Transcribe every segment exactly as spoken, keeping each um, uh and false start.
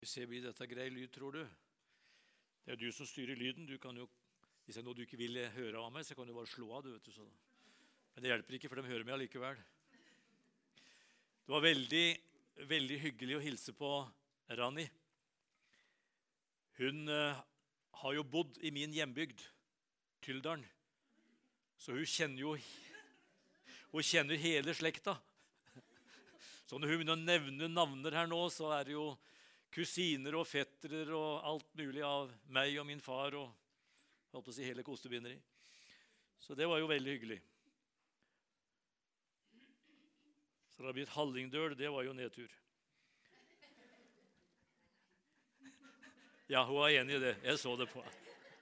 Se, blir dette grei lyd, tror du? Det er du som styrer lyden. Du kan jo, hvis det er noe du ikke vil høre av meg, så kan du bare slå av, du vet du. Så. Men det hjelper ikke, for de hører meg allikevel. Det var veldig, veldig hyggelig å hilse på Rani. Hun uh, har jo bodd i min hjembygd, Tyldalen. Så hun kjenner jo hun kjenner hele slekta. Så når hun begynner å nevne navner her nå, så er det jo kusiner og fettere og alt mulig av meg og min far og jeg holdt på å si hele kostebinderi. Så det var jo veldig hyggelig. Så det har blitt Hallingdøl, det var jo nedtur. Ja, hun var enig i det. Jeg så det på.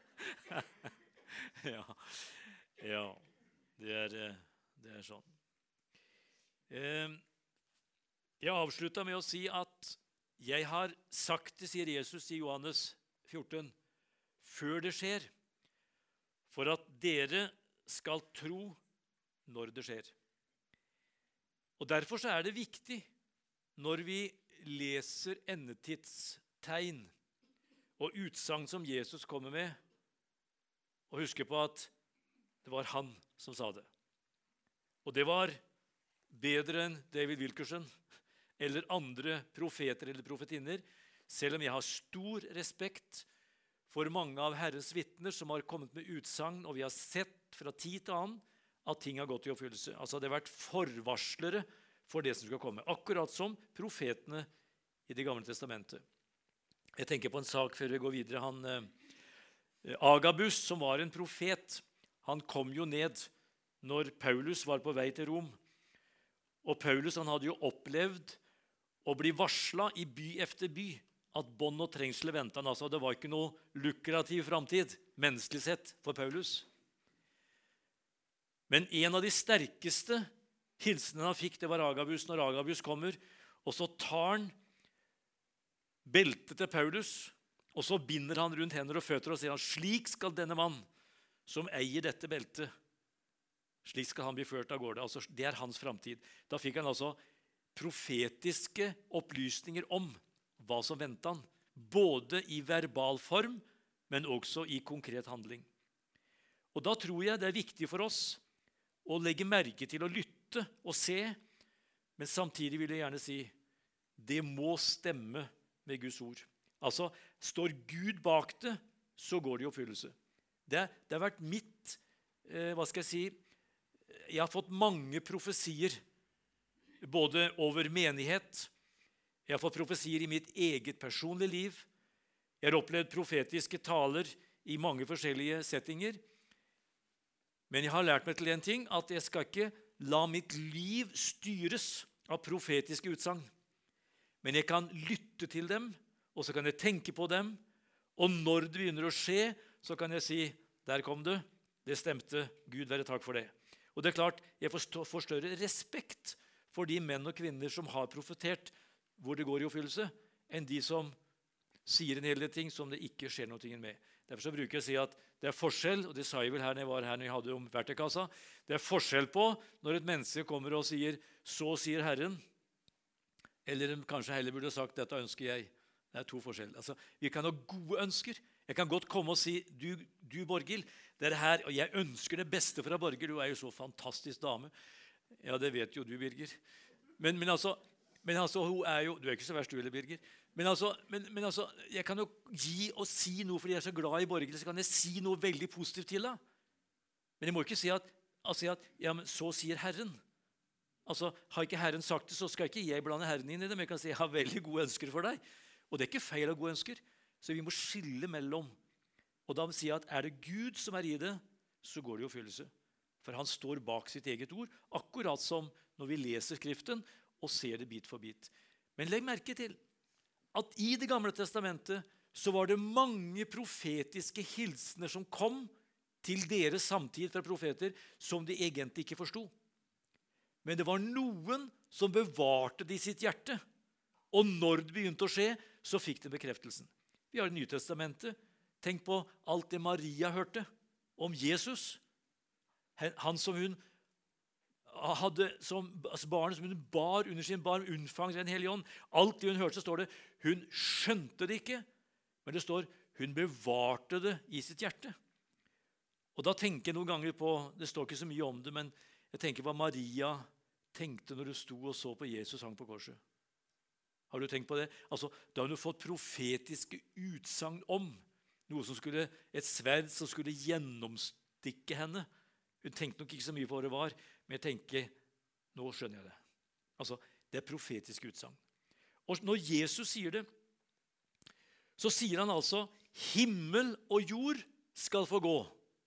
ja, ja det, er, det er sånn. Jeg avsluttet med å si at jeg har sagt det, sier Jesus i Johannes fjorten, før det skjer, for at dere skal tro når det skjer. Og derfor så er det viktig når vi leser endetidstegn og utsagn som Jesus kommer med, og husker på at det var han som sa det. Og det var bedre enn David Wilkerson eller andre profeter eller profetinner, selv om jeg har stor respekt for mange av Herrens vitner som har kommet med utsagn, og vi har sett fra tid til annen at ting har gått i oppfyllelse. Altså det har vært forvarslere for det som skal komme, akkurat som profetene i Det gamle testamentet. Jeg tenker på en sak før vi går videre. Han, eh, Agabus, som var en profet, han kom jo ned når Paulus var på vei til Rom. Og Paulus han hadde jo opplevd å bli varslet i by efter by at bånd og trengsel ventet han. Altså, det var ikke noe lukrativ fremtid, menneskelig sett, for Paulus. Men en av de sterkeste hilsenene han fikk, det var Agabus, når Agabus kommer, og så tar han beltet til Paulus, og så binder han rundt hender og føtter og sier han, slik skal denne mann som eier dette beltet, slik skal han bli ført av gårde. Altså, det er hans fremtid. Da fikk han altså profetiske opplysninger om hva som ventet han, både i verbal form, men også i konkret handling. Og da tror jeg det er viktig for oss å legge merke til å lytte og se, men samtidig vil jeg gjerne si, det må stemme med Guds ord. Altså, står Gud bak det, så går det i oppfyllelse. Det, det har vært mitt, eh, hva skal jeg si, jeg har fått mange profesier, både over menighet, jeg har fått profesier i mitt eget personlige liv, jeg har opplevd profetiske taler i mange forskjellige settinger, men jeg har lært meg til en ting, at jeg skal ikke la mitt liv styres av profetiske utsagn, men jeg kan lytte til dem, og så kan jeg tenke på dem, og når det begynner å skje, så kan jeg si, der kom det, det stemte, Gud være takk for det. Og det er klart, jeg får større respekt for de menn og kvinner som har profetert hvor det går i oppfyllelse, enn de som sier en hel del ting som det ikke skjer noe med. Derfor så bruker jeg å si at det er forskjell, og det sa jeg vel her når jeg var her når jeg hadde om verktøykassa, det er forskjell på når et menneske kommer og sier, så sier Herren, eller kanskje heller burde sagt, dette ønsker jeg. Det er to forskjell. Altså, vi kan ha gode ønsker. Jeg kan godt komme og si, du, du Borghild, det er her, og jeg ønsker det beste for deg, Borghild, du er jo så fantastisk dame. Ja, det vet jo du, Birger. Men, men, altså, men altså, hun er jo, du er ikke så verst du heller, Birger. Men altså, men, men altså, jeg kan jo gi og si noe, fordi jeg er så glad i Borghild, så kan jeg si noe veldig positivt til henne. Men jeg må ikke si at, altså, at ja, men så sier Herren. Altså, har ikke Herren sagt det, så skal ikke jeg blande Herren inn i det, men jeg kan si, jeg har veldig gode ønsker for deg. Og det er ikke feil av gode ønsker, så vi må skille mellom. Og da sier jeg at er det Gud som er i det, så går det i oppfyllelse. For han står bak sitt eget ord, akkurat som når vi leser Skriften og ser det bit for bit. Men legg merke til at i Det gamle testamentet så var det mange profetiske hilsener som kom til deres samtid fra profeter som de egentlig ikke forstod. Men det var noen som bevarte det i sitt hjerte, og når det begynte å skje, så fikk de bekreftelsen. Vi har Det nye testamentet. Tenk på alt det Maria hørte om Jesus. Han som hun hadde som altså barnet som hun bar under sin barm, unnfanget av Den hellige ånd. Alt det hun hørte, så står det, hun skjønte det ikke, men det står, hun bevarte det i sitt hjerte. Og da tenker jeg noen ganger på, det står ikke så mye om det, men jeg tenker hva Maria tenkte når hun sto og så på Jesus hang på korset. Har du tenkt på det? Altså, da har hun fått profetiske utsagn om noe som skulle, et sverd som skulle gjennomstikke henne. Hun tenkte nok ikke så mye på hva det var, men jeg tenker, nå skjønner jeg det. Altså, det er profetiske utsagn. Og når Jesus sier det, så sier han altså, himmel og jord skal få gå,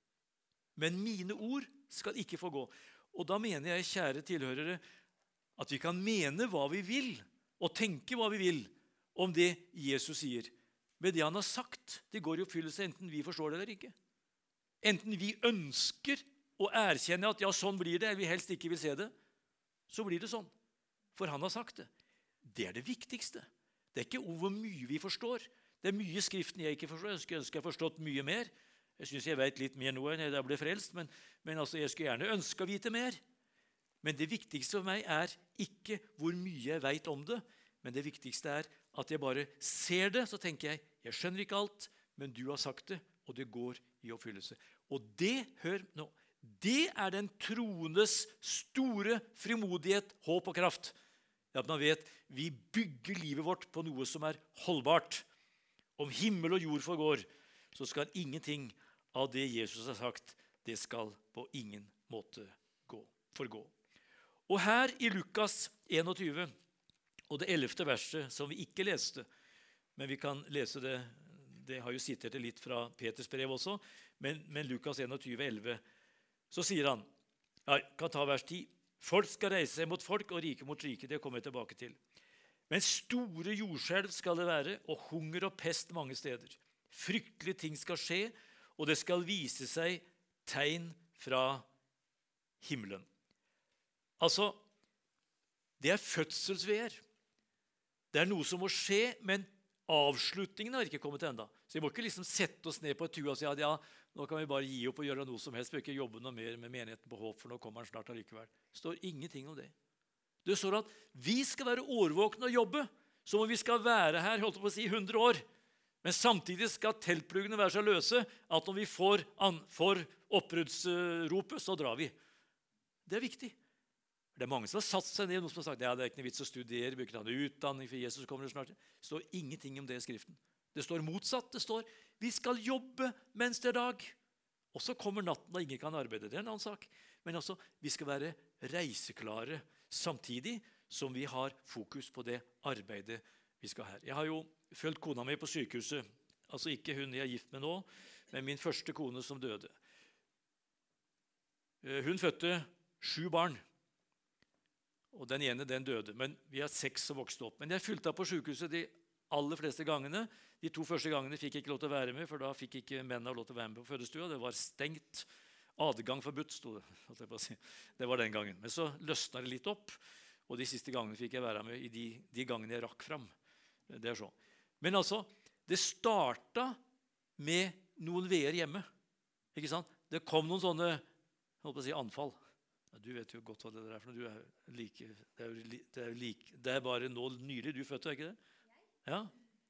men mine ord skal ikke få gå. Og da mener jeg, kjære tilhørere, at vi kan mene hva vi vil, og tenke hva vi vil om det Jesus sier. Men det han har sagt, det går i oppfyllelse enten vi forstår det eller ikke. Enten vi ønsker å erkjenne at ja, sånn blir det, eller vi helst ikke vil se det, så blir det sånn. For han har sagt det. Det er det viktigste. Det er ikke hvor mye vi forstår. Det er mye i Skriften jeg ikke forstår. Jeg skulle ønske jeg forstått mye mer. Jeg synes jeg vet litt mer nå enn jeg da ble frelst, men, men altså, jeg skulle gjerne ønske å vite mer. Men det viktigste for meg er ikke hvor mye jeg vet om det, men det viktigste er at jeg bare ser det, så tenker jeg, jeg skjønner ikke alt, men du har sagt det, og det går i oppfyllelse. Og det, hør nå, det er den troendes store frimodighet, håp og kraft. At man vet, vi bygger livet vårt på noe som er holdbart. Om himmel og jord forgår, så skal ingenting av det Jesus har sagt, det skal på ingen måte gå, forgå. Og her i Lukas enogtyve, og det ellevte verset som vi ikke leste, men vi kan lese det, det har jo sittet litt fra Peters brev også, men, men Lukas enogtyve, elleve, så sier han, jeg kan ta vers ti, folk skal reise seg mot folk og rike mot rike, det kommer jeg tilbake til. Men store jordskjelv skal det være, og hunger og pest mange steder. Fryktelige ting skal skje, og det skal vise seg tegn fra himmelen. Altså, det er fødselsveer. Det er noe som må skje, men avslutningen har ikke kommet enda. Så vi må ikke liksom sette oss ned på et tue og si at ja, nå kan vi bare gi opp og gjøre noe som helst, vi må ikke jobbe noe mer med menigheten på håp, for nå kommer han snart allikevel. Det står ingenting om det. Det står at vi skal være årvåkne og jobbe, som om vi skal være her, holdt på å si, hundre år. Men samtidig skal teltpluggene være så løse at når vi får, får oppbruddsropet, så drar vi. Det er viktig. Det er mange som har satt seg ned, noen som har sagt, ja, det er ikke noe vits å studere, vi kan ha utdanning, for Jesus kommer snart. Det står ingenting om det i Skriften. Det står motsatt, det står, vi skal jobbe mens det er dag. Og så kommer natten, og ingen kan arbeide, det er en annen sak. Men altså, vi skal være reiseklare, samtidig som vi har fokus på det arbeidet vi skal her. Jeg har jo følt kona mi på sykehuset, altså ikke hun jeg er gift med nå, men min første kone som døde. Hun fødte sju barn, og den ene den døde, men vi har seks som vokste opp. Men jeg fulgte av på sykehuset de aller fleste gangene. De to første gangene fikk jeg ikke lov til å være med, for da fikk ikke mennene lov til å være med på fødestua. Det var stengt. Adgang forbudt, stod det. Det var den gangen. Men så løsnet det litt opp, og de siste gangene fikk jeg være med i de, de gangene jeg rakk fram. Det er sånn. Men altså, det startet med noen veer hjemme. Ikke sant? Det kom noen sånne, jeg holdt på å si, anfall. Ja, du vet jo godt hva det er for noe. Du er like, det, er jo, det, er jo like, det er bare nå nylig du fødte, er ikke det? Ja.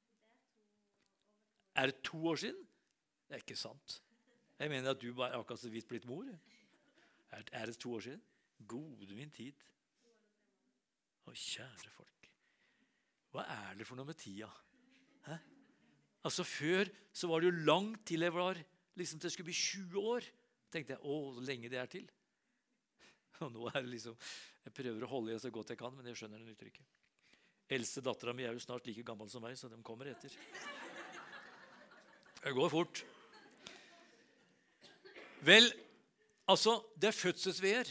Er det to år siden? Det er ikke sant. Jeg mener at du bare akkurat så vidt blitt mor. Er, er det to år siden? Gode min tid. Å, kjære folk. Hva er det for noe med tida? Hæ? Altså før så var det jo langt til jeg var, liksom til det skulle bli tjue år. Tenkte jeg, å, så lenge det er til. Og nå er det liksom, jeg prøver å holde igjen så godt jeg kan, men jeg skjønner det nytter ikke. Eldste datteren min er jo snart like gammel som meg, så de kommer etter. Det går fort. Vel, altså, det er fødselsveer.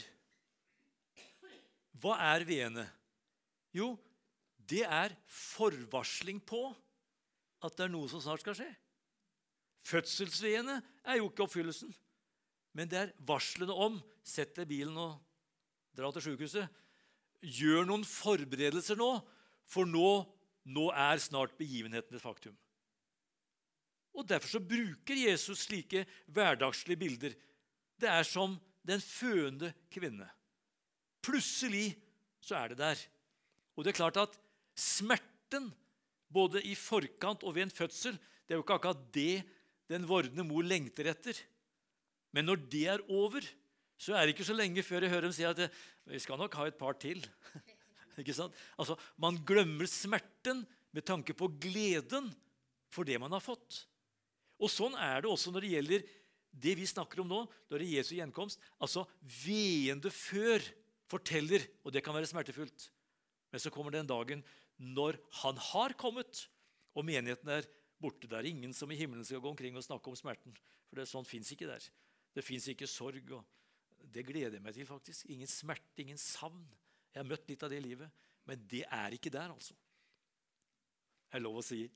Hva er veene? Jo, det er forvarsling på at det er noe som snart skal skje. Fødselsveene er jo ikke oppfyllelsen, men det er varslene om, sett deg i bilen og dra til sykehuset, gjør noen forberedelser nå, for nå, nå er snart begivenheten et faktum. Og derfor så bruker Jesus slike hverdagslige bilder. Det er som den fødende kvinne. plutselig så er det der. Og det er klart at smerten, både i forkant og ved en fødsel, det er jo ikke akkurat det den vordende mor lengter etter. Men når det er over, så er det ikke så lenge før jeg hører dem si at vi skal nok ha et par til. Ikke sant? Altså, man glemmer smerten med tanke på gleden for det man har fått. Og sånn er det også når det gjelder det vi snakker om nå, når det er Jesu gjenkomst. Altså, veende før forteller, og det kan være smertefullt. Men så kommer den dagen når han har kommet, og menigheten er borte. Det er ingen som i himmelen skal gå omkring og snakke om smerten, for det, sånn finnes ikke der. Det finnes ikke sorg, og det gleder jeg meg til faktisk. Ingen smerte, ingen savn. Jeg har møtt litt av det i livet, men det er ikke der, altså. Er det lov å si?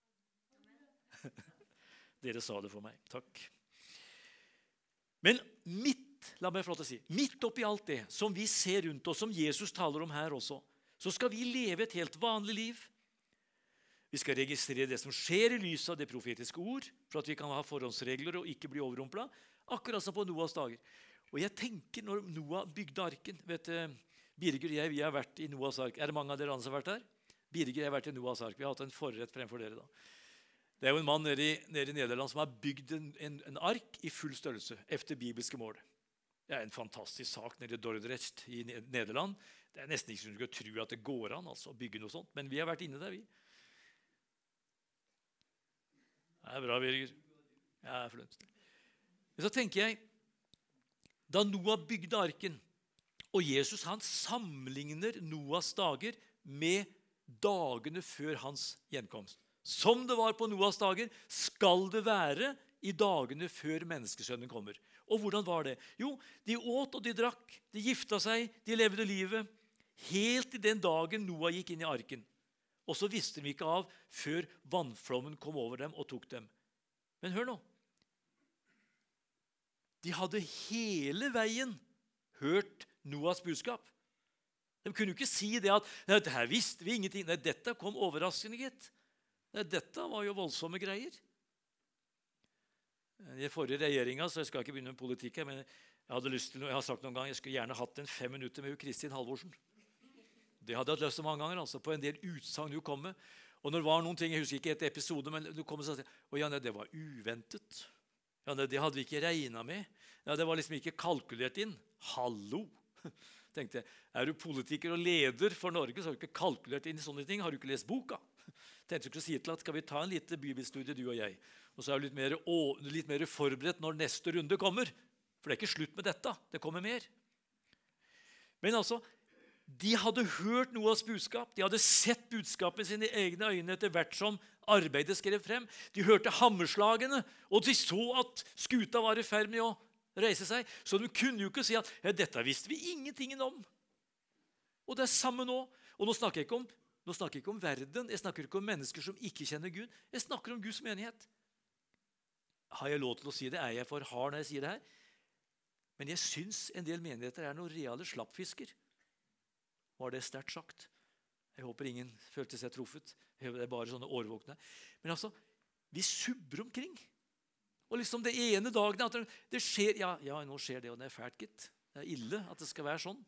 Dere sa det for meg. Takk. Men midt, la meg få lov til å si, midt oppi alt det som vi ser rundt oss, som Jesus taler om her også, så skal vi leve et helt vanlig liv. Vi skal registrere det som skjer i lyset av det profetiske ord, for at vi kan ha forhåndsregler og ikke bli overrumplet, akkurat som på Noahs dager. Og jeg tenker når Noah bygde arken, vet du, Birger og jeg, vi har vært i Noahs ark. Er det mange av dere andre som har vært der? Birger og jeg har vært i Noahs ark. Vi har hatt en forrett fremfor dere da. Det er jo en mann nede i, nede i Nederland som har bygd en, en, en ark i full størrelse, efter bibelske mål. Det er en fantastisk sak nede i Dordrecht i Nederland. Det er nesten ikke som du skal tro at det går an altså, å bygge noe sånt, men vi har vært inne der, vi. Det er bra, Birger. Ja, flott. Men så tenker jeg, da Noah bygde arken, og Jesus han sammenligner Noahs dager med dagene før hans gjenkomst. Som det var på Noahs dager, skal det være i dagene før menneskesønnen kommer. Og hvordan var det? Jo, de åt og de drakk, de gifta seg, de levde livet, helt i den dagen Noah gikk inn i arken. Og så visste de ikke av før vannflommen kom over dem og tok dem. Men hør nå. De hadde hele veien hørt Noahs budskap. De kunne jo ikke si det at dette her visste vi ingenting. Nei, dette kom overraskende, gitt. Nei, dette var jo voldsomme greier. I forrige regjeringa, så jeg skal ikke begynne med politikk, men jeg hadde lyst til, jeg har sagt noen gang, jeg skulle gjerne hatt en fem minutter med Kristin Halvorsen. Det hadde jeg hatt lyst til mange ganger, altså, på en del utsagn hun kom med. Og når det var noen ting, jeg husker ikke et episode, men du kom og sa, å ja, nei, det var uventet. Ja, nei, det hadde vi ikke regnet med. Ja, det var liksom ikke kalkulert inn. Hallo! Tenkte jeg, er du politiker og leder for Norge, så har du ikke kalkulert inn i sånne ting. Har du ikke lest boka? Tenkte du ikke å si til at skal vi ta en lite bibelstudie, du og jeg? Og så er du litt mer, å, litt mer forberedt når neste runde kommer. For det er ikke slutt med dette. Det kommer mer. Men altså, de hadde hørt Noahs budskap. De hadde sett budskapet i sine egne øyne etter hvert som arbeidet skrev frem. De hørte hammerslagene, og de så at skuta var i ferd med å reise seg. Så de kunne jo ikke si at ja, dette visste vi ingenting om. Og det er samme nå. Og nå snakker jeg ikke om, nå snakker jeg ikke om verden. Jeg snakker ikke om mennesker som ikke kjenner Gud. Jeg snakker om Guds menighet. Har jeg lov til å si det? Er jeg for hard når jeg sier det her? Men jeg synes en del menigheter er noen reale slappfisker. Var det sterkt sagt? Jeg håper ingen følte seg truffet. Det er bare sånne årvåkne. Men altså, vi subber omkring. Og liksom det ene dagen at det skjer, ja, ja, nå skjer det, og det er fælt, gitt. Det er ille at det skal være sånn.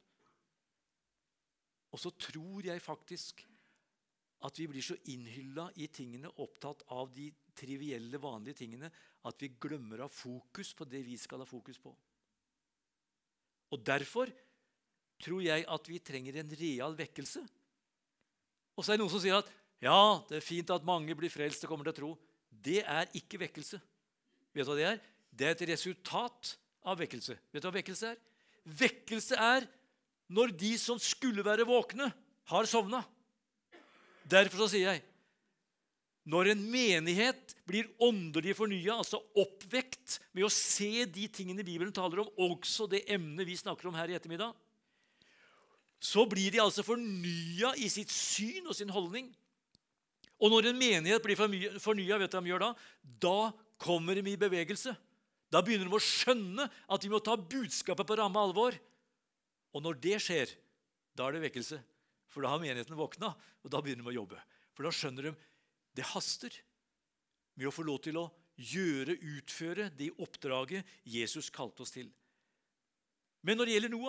Og så tror jeg faktisk at vi blir så innhyllet i tingene, opptatt av de trivielle, vanlige tingene, at vi glemmer av fokus på det vi skal ha fokus på. Og derfor tror jeg at vi trenger en real vekkelse. Og så er det noen som sier at ja, det er fint at mange blir frelst og kommer til å tro. Det er ikke vekkelse. Vet du hva det er? Det er et resultat av vekkelse. Vet du hva vekkelse er? Vekkelse er når de som skulle være våkne, har sovnet. Derfor så sier jeg, når en menighet blir åndelig fornyet, altså oppvekt med å se de tingene Bibelen taler om, også det emnet vi snakker om her i ettermiddag, så blir de altså fornyet i sitt syn og sin holdning. Og når en menighet blir fornyet, vet du hva de gjør da? Da kommer de i bevegelse. Da begynner de å skjønne at de må ta budskapet på ramme alvor. Og når det skjer, da er det vekkelse. For da har menigheten våknet, og da begynner de å jobbe. For da skjønner de, det haster med å få lov til å gjøre, utføre det oppdraget Jesus kalte oss til. Men når det gjelder Noah,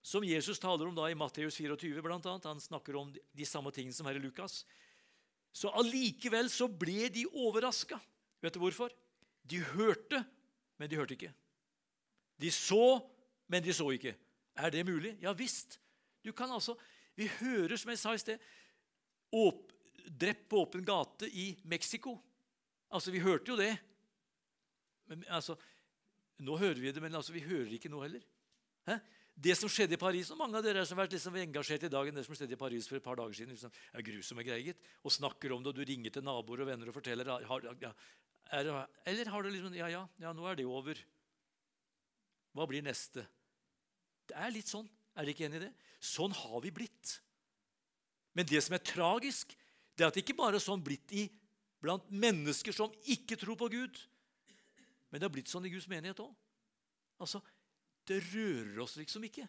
som Jesus taler om da i Matteus tjuefire blant annet. Han snakker om de samme tingene som her i Lukas. Så allikevel så ble de overrasket. Vet du hvorfor? De hørte, men de hørte ikke. De så, men de så ikke. Er det mulig? Ja visst. Du kan altså, vi hører, som jeg sa i sted, åp, drept på åpen gate i Mexico. Altså, vi hørte jo det. Men, altså, nå hører vi det, men altså, vi hører ikke noe heller. Hæ? Det som skjedde i Paris, og mange av dere som har vært liksom engasjert i dag enn det som skjedde i Paris for et par dager siden, liksom, er grusomme greier, og snakker om det, og du ringer til naboer og venner og forteller, har, ja, er, eller har du liksom, ja, ja, ja, nå er det over. Hva blir neste? Det er litt sånn, er dere ikke enig i det? Sånn har vi blitt. Men det som er tragisk, det er at det ikke bare er sånn blitt i blant mennesker som ikke tror på Gud, men det har blitt sånn i Guds menighet også. Altså, det rører oss liksom ikke.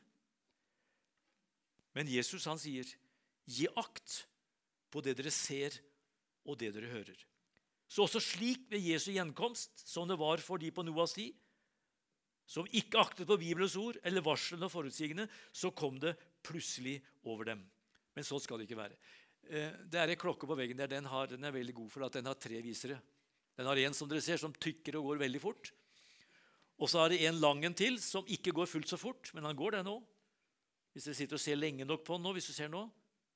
Men Jesus han sier, gi akt på det dere ser og det dere hører. Så også slik ved Jesu gjenkomst, som det var for de på Noas tid, som ikke aktet på Bibelens ord eller varslene og forutsigende, så kom det plutselig over dem. Men sånn skal det ikke være. Det er en klokke på veggen der, den, har, den er veldig god for at den har tre visere. Den har en som dere ser, som tykker og går veldig fort. Og så er det en lang en til, som ikke går fullt så fort, men han går det nå. Hvis dere sitter og ser lenge nok på den nå, hvis du ser nå.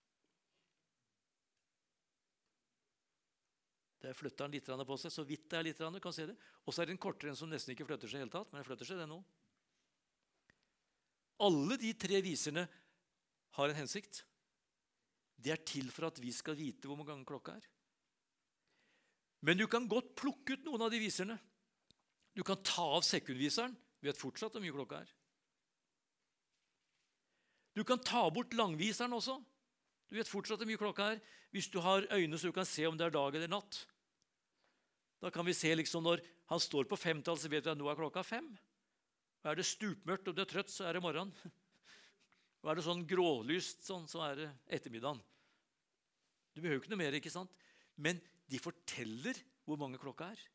Der flytter han litt på seg, så vidt det er litt, du kan se det. Og så er det en kortere en som nesten ikke flytter seg helt tatt, men den flytter seg det nå. Alle de tre viserne har en hensikt. Det er til for at vi skal vite hvor mange ganger klokka er. Men du kan godt plukke ut noen av de viserne. Du kan ta av sekundviseren. Du vet fortsatt hvor mye klokka er. Du kan ta bort langviseren også. Du vet fortsatt hvor mye klokka er. Hvis du har øyne så du kan se om det er dag eller natt. Da kan vi se liksom når han står på femtall, så vet vi at nå er klokka fem. Og er det stupmørkt og du er trøtt, så er det morgen. Og er det sånn grålyst, sånn, så er det ettermiddagen. Du behøver ikke noe mer, ikke sant? Men de forteller hvor mange klokka er.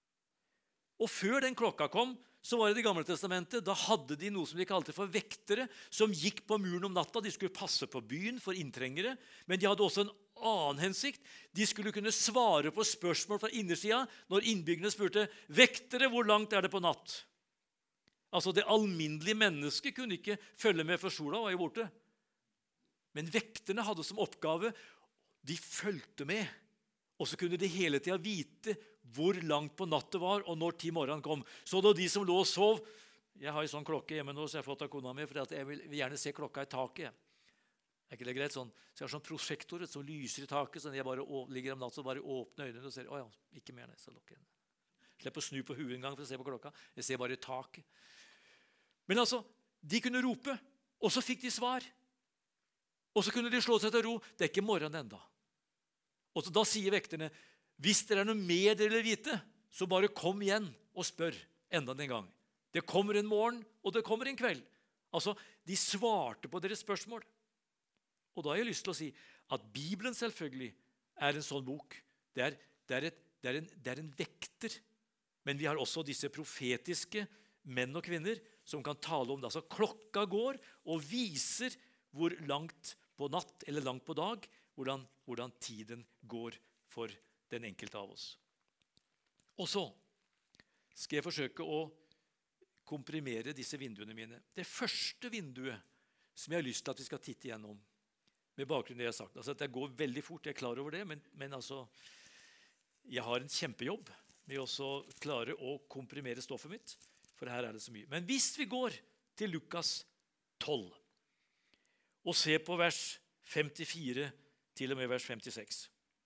Og før den klokka kom, så var det i Det gamle testamentet, da hadde de noe som de kalte for vektere, som gikk på muren om natta. De skulle passe på byen for inntrengere, men de hadde også en annen hensikt. De skulle kunne svare på spørsmål fra innersida når innbyggerne spurte, vektere, hvor langt er det på natt? Altså det alminnelige mennesket kunne ikke følge med for sola var jo borte. Men vekterne hadde som oppgave, de fulgte med. Og så kunne de hele tiden vite hvor langt på natt det var, og når tid morgenen kom. Så da de som lå og sov, jeg har en sånn klokke hjemme nå, så jeg har fått av kona mi, for jeg vil gjerne se klokka i taket. Er ikke det greit sånn? Så jeg har sånn prosjektor som lyser i taket, så når jeg bare ligger om natt, så bare åpner øynene og ser, åja, ikke mer, så lukker jeg den. Slipp å snu på huet en gang for å se på klokka. Jeg ser bare i taket. Men altså, de kunne rope, og så fikk de svar. Og så kunne de slå seg til ro. Det er ikke morgen enda. Og så da sier vekterne, hvis det er noe mer dere vil vite, så bare kom igjen og spør enda en gang. Det kommer en morgen, og det kommer en kveld. Altså, de svarte på deres spørsmål. Og da har jeg lyst til å si at Bibelen selvfølgelig er en sånn bok. Det er, det er, et, det er, en, det er en vekter. Men vi har også disse profetiske menn og kvinner som kan tale om det. Altså, klokka går og viser hvor langt på natt eller langt på dag, hvordan, hvordan tiden går for den enkelte av oss. Og så skal jeg forsøke å komprimere disse vinduene mine. Det første vinduet som jeg har lyst til at vi skal titte igjennom, med bakgrunn av det jeg har sagt. Altså, det går veldig fort, jeg er klar over det, men, men altså, jeg har en kjempejobb med å klare å komprimere stoffet mitt, for her er det så mye. Men hvis vi går til Lukas tolv, og ser på vers femtifire til og med vers femtiseks,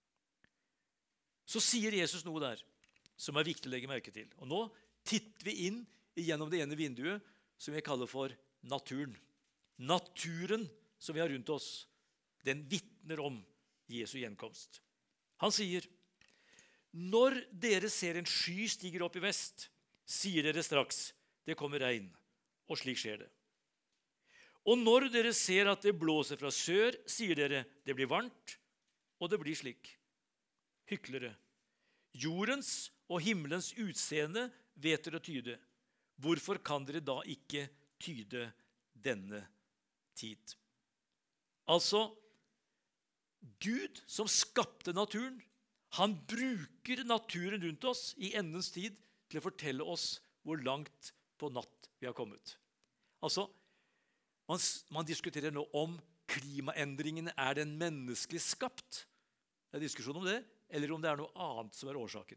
så sier Jesus noe der som er viktig å legge merke til. Og nå titter vi inn gjennom det ene vinduet som jeg kaller for naturen. Naturen som vi har rundt oss, den vitner om Jesu gjenkomst. Han sier, når dere ser en sky stiger opp i vest, sier dere straks, det kommer regn, og slik skjer det. Og når dere ser at det blåser fra sør, sier dere, det blir varmt, og det blir slik. Hyklere. Jordens og himmelens utseende vet dere å tyde. Hvorfor kan dere da ikke tyde denne tid. Altså, Gud som skapte naturen, han bruker naturen rundt oss i endens tid til å fortelle oss hvor langt på natt vi har kommet. Altså, man, man diskuterer nå om klimaendringene er den menneskelig skapt. Det er diskusjon om det, eller om det er noe annet som er årsaken.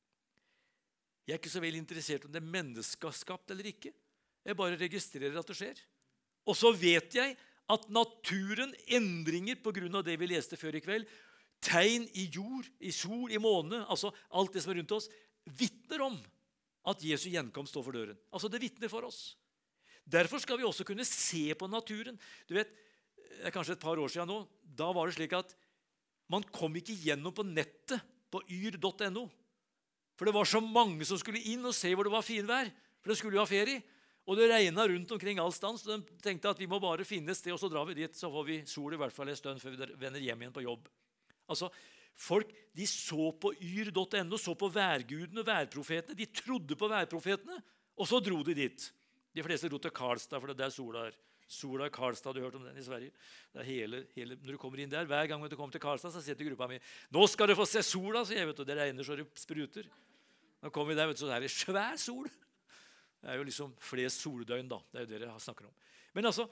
Jeg er ikke så veldig interessert om det er menneskeskapt eller ikke. Jeg bare registrerer at det skjer. Og så vet jeg at naturen endringer på grunn av det vi leste før i kveld, tegn i jord, i sol, i måne, altså alt det som er rundt oss, vittner om at Jesu gjenkomst står for døren. Altså det vittner for oss. Derfor skal vi også kunne se på naturen. Du vet, det er kanskje et par år siden nå, da var det slik at man kom ikke gjennom på nettet på yr punktum no. For det var så mange som skulle inn og se hvor det var finvær, for det skulle jo ha ferie. Og det regnet rundt omkring all stand, så de tenkte at vi må bare finne et sted, og så drar vi dit, så får vi sol i hvert fall en stund før vi vender hjem igjen på jobb. Altså, folk, de så på yr punktum no, så på værgudene og værprofetene, de trodde på værprofetene, og så dro de dit. De fleste dro til Karlstad, for det er der sola er. Sola i Karlstad, har du hørt om den i Sverige? Det er hele, hele, når du kommer inn der, hver gang du kommer til Karlstad, så sitter gruppa mi, nå skal du få se sola, så jeg vet, og det regner så det spruter. Nå kommer vi der, vet du, så er det svær sol. Det er jo liksom flest soldøgn da, det er jo det jeg snakker om. Men altså,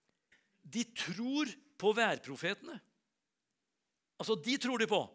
de tror på værprofetene. Altså, de tror de på.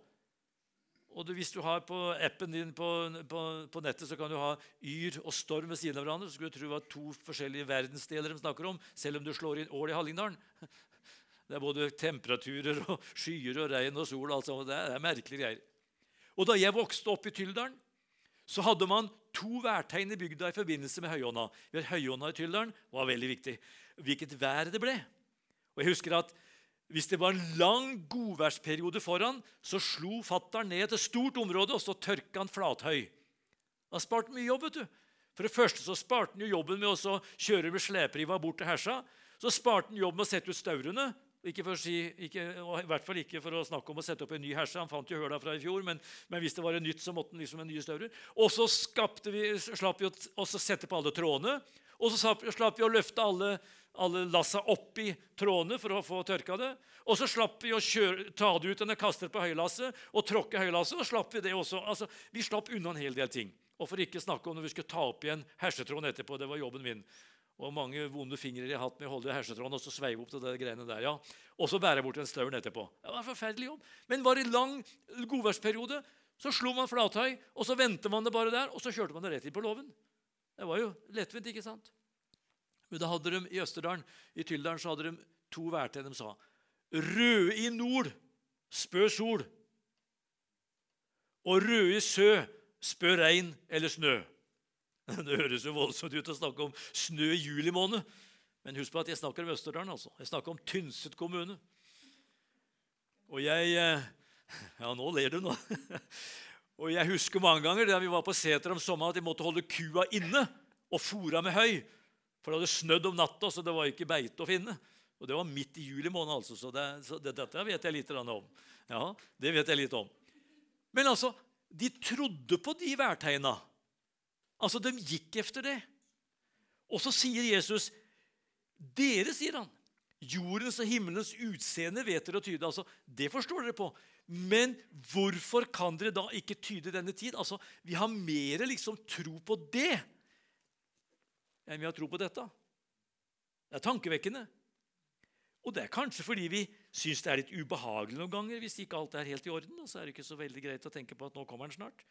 Og du, hvis du har på appen din på, på, på nettet, så kan du ha yr og storm ved siden av hverandre, så skulle du tro det var to forskjellige verdensdeler de snakker om, selv om du slår inn Ål i Hallingdalen. Det er både temperaturer og skyer og regn og sol, altså, det er, det er merkelige greier. Og da jeg vokste opp i Tyldalen, så hadde man to værtegn i bygda i forbindelse med høyånda. Høyånda i Tyldalen var veldig viktig. Hvilket vær det ble. Og jeg husker at hvis det var en lang godværsperiode foran, så slo fatteren ned et stort område, og så tørka han Flathøy. Da sparte han mye jobb, vet du. For det første så sparte han jo jobben med å kjøre med slepriva bort til Hersa. Så sparte han jobben med å sette ut staurene. Ikke for å si, ikke, og I hvert fall ikke for å snakke om å sette opp en ny Hersa. Han fant jo høla fra i fjor, men, men hvis det var en nytt, så måtte han liksom en nye staurer. Og så skapte vi, slapp vi å sette på alle trådene, og så slapp vi å løfte alle, alle lassa opp i trådene for å få tørka det. Og så slapp vi å kjøre, ta det ut når kaster på høylasset, og tråkke høylasset, og slapp vi det også. Altså, vi slapp unna en hel del ting. Og for ikke snakke om når vi skulle ta opp igjen hersetråden etterpå, det var jobben min. Og mange vonde fingre jeg hatt med å holde hersetråden, og så sveive opp til det greiene der, ja. Og så bære bort en stauren etterpå. Det var en forferdelig jobb. Men var det en lang godværsperiode, så slo man Flathøy, og så ventet man det bare der, og så kjørte man det rett inn på låven. Det var jo lettvint, ikke sant? Men da hadde de i Østerdalen, i Tyldalen, så hadde de to værtegn. De sa, røde i nord, spør sol. Og røde i sø, spør regn eller snø. Det høres jo voldsomt ut å snakke om snø i juli måned. Men husk på at jeg snakker om Østerdalen, altså. Jeg snakker om Tynset kommune. Og jeg... Ja, nå ler du nå. Og jeg husker mange ganger da vi var på seter om sommeren at jeg måtte holde kua inne og fôra med høy. For det hadde snødd om natta, så det var ikke beite å finne. Og det var midt i juli måned, altså. Så, det, så det, dette vet jeg litt om. Ja, det vet jeg litt om. Men altså, de trodde på de værtegna. Altså, de gikk efter det. Og så sier Jesus, dere, sier han, jordens og himmelens utseende vet dere å tyde. Altså, det forstår dere på. Men hvorfor kan dere da ikke tyde denne tid? Altså, vi har mer liksom tro på det enn vi har tro på dette. Det er tankevekkende. Og det er kanskje fordi vi synes det er litt ubehagelig noen ganger hvis ikke alt er helt i orden, så er det ikke så veldig greit å tenke på at nå kommer den snart.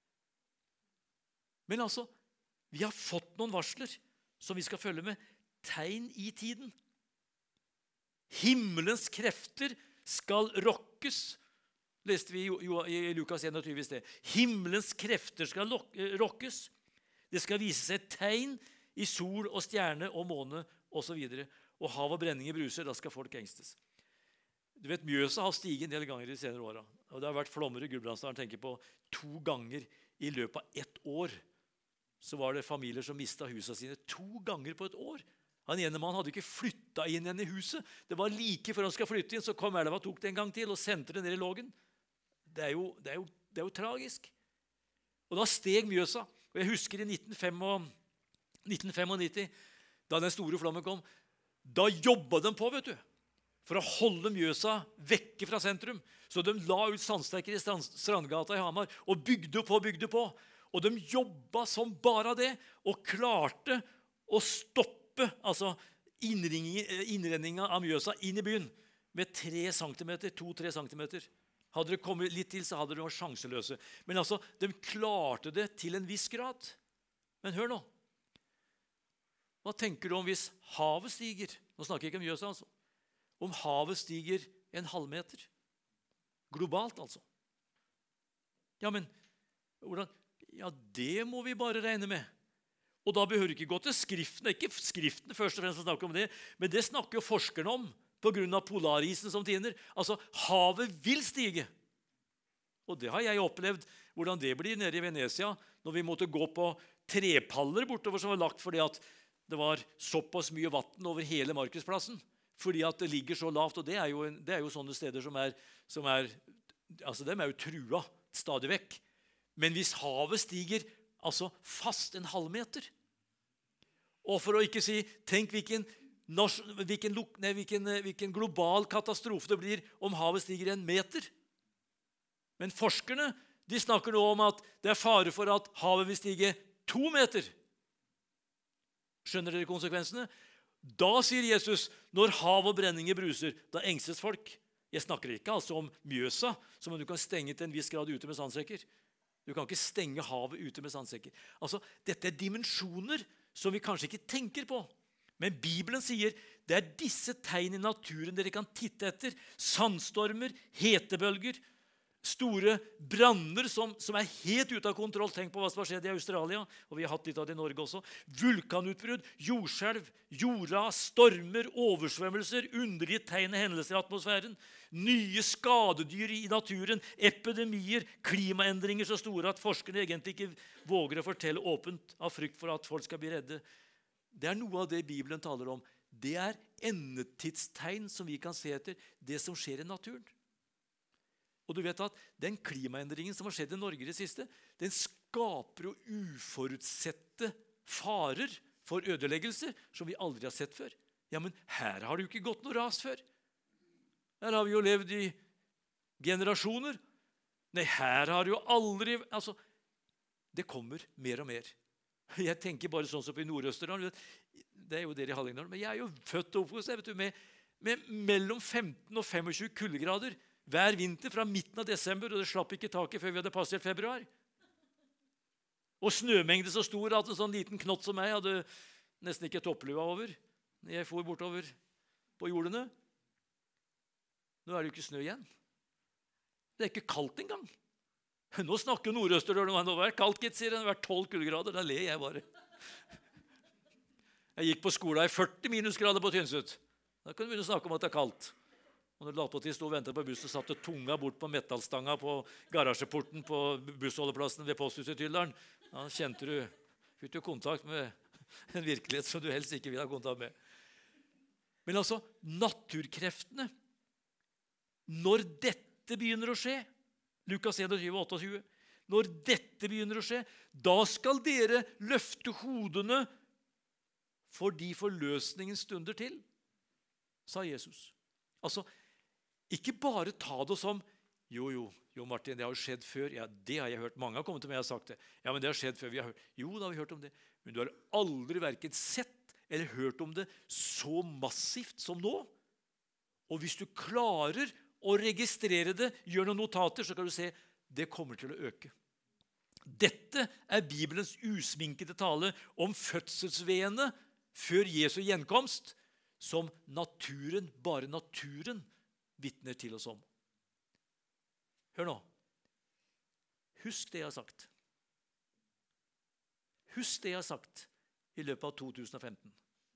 Men altså, vi har fått noen varsler som vi skal følge med. Tegn i tiden. Himmelens krefter skal rokkes. Leste vi i Lukas enogtyve i sted. Himmelens krefter skal rokkes. Det skal vise seg tegn i sol og stjerne og måne og så videre. Og hav og brenning i bruser, da skal folk engstes. Du vet, Mjøsa har stiget en del ganger i de senere årene. Og det har vært flommer i Gudbrandsdalen, tenker på to ganger i løpet av ett år. Så var det familier som mistet husene sine to ganger på et år. Han ene mann hadde ikke flyttet inn igjen i huset. Det var like før han skal flytte inn, så kom elva, tok det en gang til og sendte det ned i lågen. Det er jo, det er jo, det er jo tragisk. Og da steg Mjøsa. Og jeg husker i nitten nittifem, da den store flommen kom, Da jobbet de på, vet du, for å holde Mjøsa vekke fra sentrum. Så de la ut sandstekker i Strandgata i Hamar og bygde på og bygde på. Og de jobbet som bare det, og klarte å stoppe altså innrenningen av Mjøsa inn i byen med tre centimeter, to-tre centimeter. Hadde det kommet litt til, så hadde de vært sjanseløse. Men altså, de klarte det til en viss grad. Men hør nå. Hva tenker du om hvis havet stiger? Nå snakker jeg ikke om Mjøsa, altså. Om havet stiger en halvmeter. Globalt, altså. Ja, men hvordan? Ja, det må vi bare regne med. Og da behøver vi ikke gå til skriftene, ikke skriftene først og fremst å snakke om det, men det snakker jo forskerne om, på grunn av polarisen som tiner. Altså, havet vil stige. Og det har jeg opplevd, hvordan det blir nede i Venezia, når vi måtte gå på trepaller bortover som var lagt fordi at det var såpass mye vatten over hele Markusplassen. Fordi at det ligger så lavt, og det er jo, en, det er jo sånne steder som er, som er altså de er jo trua stadig vekk. Men hvis havet stiger altså fast en halvmeter, og for å ikke si, tenk hvilken, hvilken, nei, hvilken, hvilken global katastrofe det blir om havet stiger en meter. Men forskerne, de snakker nå om at det er fare for at havet vil stige to meter. Skjønner dere konsekvensene? Da sier Jesus, når hav og brenninger bruser, da engstes folk. Jeg snakker ikke altså om Mjøsa, som du kan stenge til en viss grad ute med sandsekker. Du kan ikke stenge havet ute med sandsekker. Altså, dette er dimensjoner som vi kanskje ikke tenker på. Men Bibelen sier, det er disse tegn i naturen dere kan titte etter. Sandstormer, hetebølger, store branner som, som er helt ute av kontroll. Tenk på hva som har skjedd i Australia, og vi har hatt litt av det i Norge også. Vulkanutbrudd, jordskjelv, jordras, stormer, oversvømmelser, underlige tegn og hendelser i atmosfæren, nye skadedyr i naturen, epidemier, klimaendringer så store at forskerne egentlig ikke våger å fortelle åpent av frykt for at folk skal bli redde. Det er noe av det Bibelen taler om. Det er endetidstegn som vi kan se etter, det som skjer i naturen. Og du vet at den klimaendringen som har skjedd i Norge i det siste, den skaper jo uforutsette farer for ødeleggelser som vi aldri har sett før. Ja, men her har det jo ikke gått noe ras før. Her har vi jo levd i generasjoner. Nei, her har det jo aldri... Altså, det kommer mer og mer. Jeg tenker bare sånn som på i Nord-Østerdal. Det er jo dere i Hallingdal. Men jeg er jo født og oppvokst, vet du, med, med mellom femten og tjuefem kuldegrader hver vinter fra midten av desember, og det slapp ikke taket før vi hadde passert februar. Og snømengde så stor at en sånn liten knott som meg hadde nesten ikke topplua over. Jeg for bortover på jordene. Nå er det jo ikke snø igjen. Det er ikke kaldt engang. Nå snakker Nord-Østerdølen om det har vært kaldt, gitt, sier det har vært tolv kuldegrader. Da ler jeg bare. Jeg gikk på skolen i førti minusgrader på Tynset. Da kan du begynne å snakke om at det er kaldt. Og når Latpåtid stod og ventet på bussen, satte tunga bort på metallstanga på garasjeporten på bussholdeplassen ved posthuset i Tyldalen. Da kjente du, fikk du kontakt med en virkelighet som du helst ikke vil ha kontakt med. Men altså, naturkreftene, når dette begynner å skje, Lukas tjueen, tjueåtte, når dette begynner å skje, da skal dere løfte hodene fordi forløsningen stunder til, sa Jesus. Altså, ikke bare ta det som, jo, jo, jo Martin, det har jo skjedd før. Ja, det har jeg hørt. Mange har kommet til meg og sagt det. Ja, men det har skjedd før vi har hørt. Jo, da har vi hørt om det. Men du har aldri hverken sett eller hørt om det så massivt som nå. Og hvis du klarer å registrere det, gjør noen notater, så kan du se, det kommer til å øke. Dette er Bibelens usminkede tale om fødselsveene før Jesu gjenkomst, som naturen, bare naturen, vitner til oss om. Hør nå. Husk det jeg har sagt. Husk det jeg har sagt i løpet av to tusen og femten.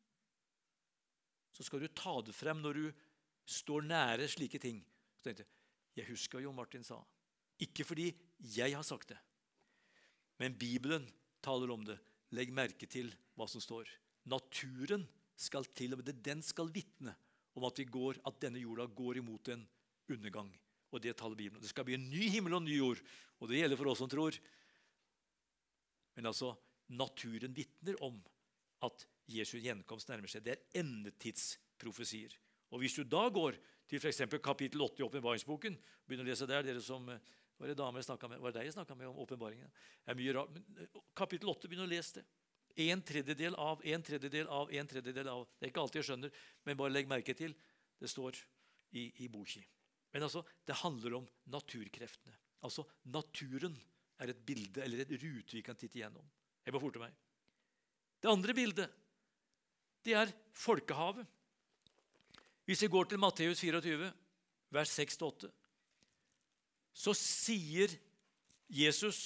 Så skal du ta det frem når du står nære slike ting. Så tenkte jeg, jeg husker hva Jon Martin sa. Ikke fordi jeg har sagt det, men Bibelen taler om det. Legg merke til hva som står. Naturen skal til og med det, den skal vitne om at, vi går, at denne jorda går imot en undergang. Og det taler Bibelen. Det skal bli en ny himmel og en ny jord, og det gjelder for oss som tror. Men altså, naturen vitner om at Jesu gjenkomst nærmer seg. Det er endetids profesier. Og hvis du da går til for eksempel kapittel åtte i åpenbaringsboken, begynner å lese der, dere som var det dame jeg snakket med, var det deg jeg snakket med om åpenbaringen? Det er mye rart, men kapittel åtte, begynner å lese det. En tredjedel av, en tredjedel av, en tredjedel av. Det er ikke alltid jeg skjønner, men bare legg merke til, det står i, i boki. Men altså, det handler om naturkreftene. Altså, naturen er et bilde, eller et rute vi kan titte igjennom. Jeg må forte meg. Det andre bildet, det er folkehavet. Hvis vi går til Matteus fireogtyve, vers seks til åtte, så sier Jesus,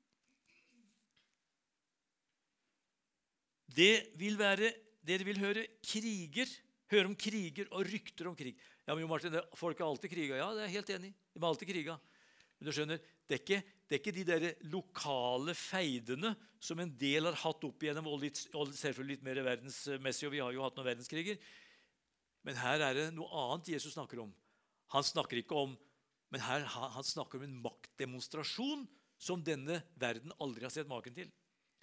det vil være, dere vil høre kriger, høre om kriger og rykter om krig. Ja, men jo Martin, det, folk har alltid kriget. Ja, det er jeg helt enig. De har alltid kriget. Men du skjønner, det er ikke, det er ikke de der lokale feidene som en del har hatt opp igjennom, og, litt, og selvfølgelig litt mer verdensmessig, og vi har jo hatt noen verdenskriger. Men her er det noe annet Jesus snakker om. Han snakker ikke om, men her han snakker om en maktdemonstrasjon som denne verden aldri har sett maken til.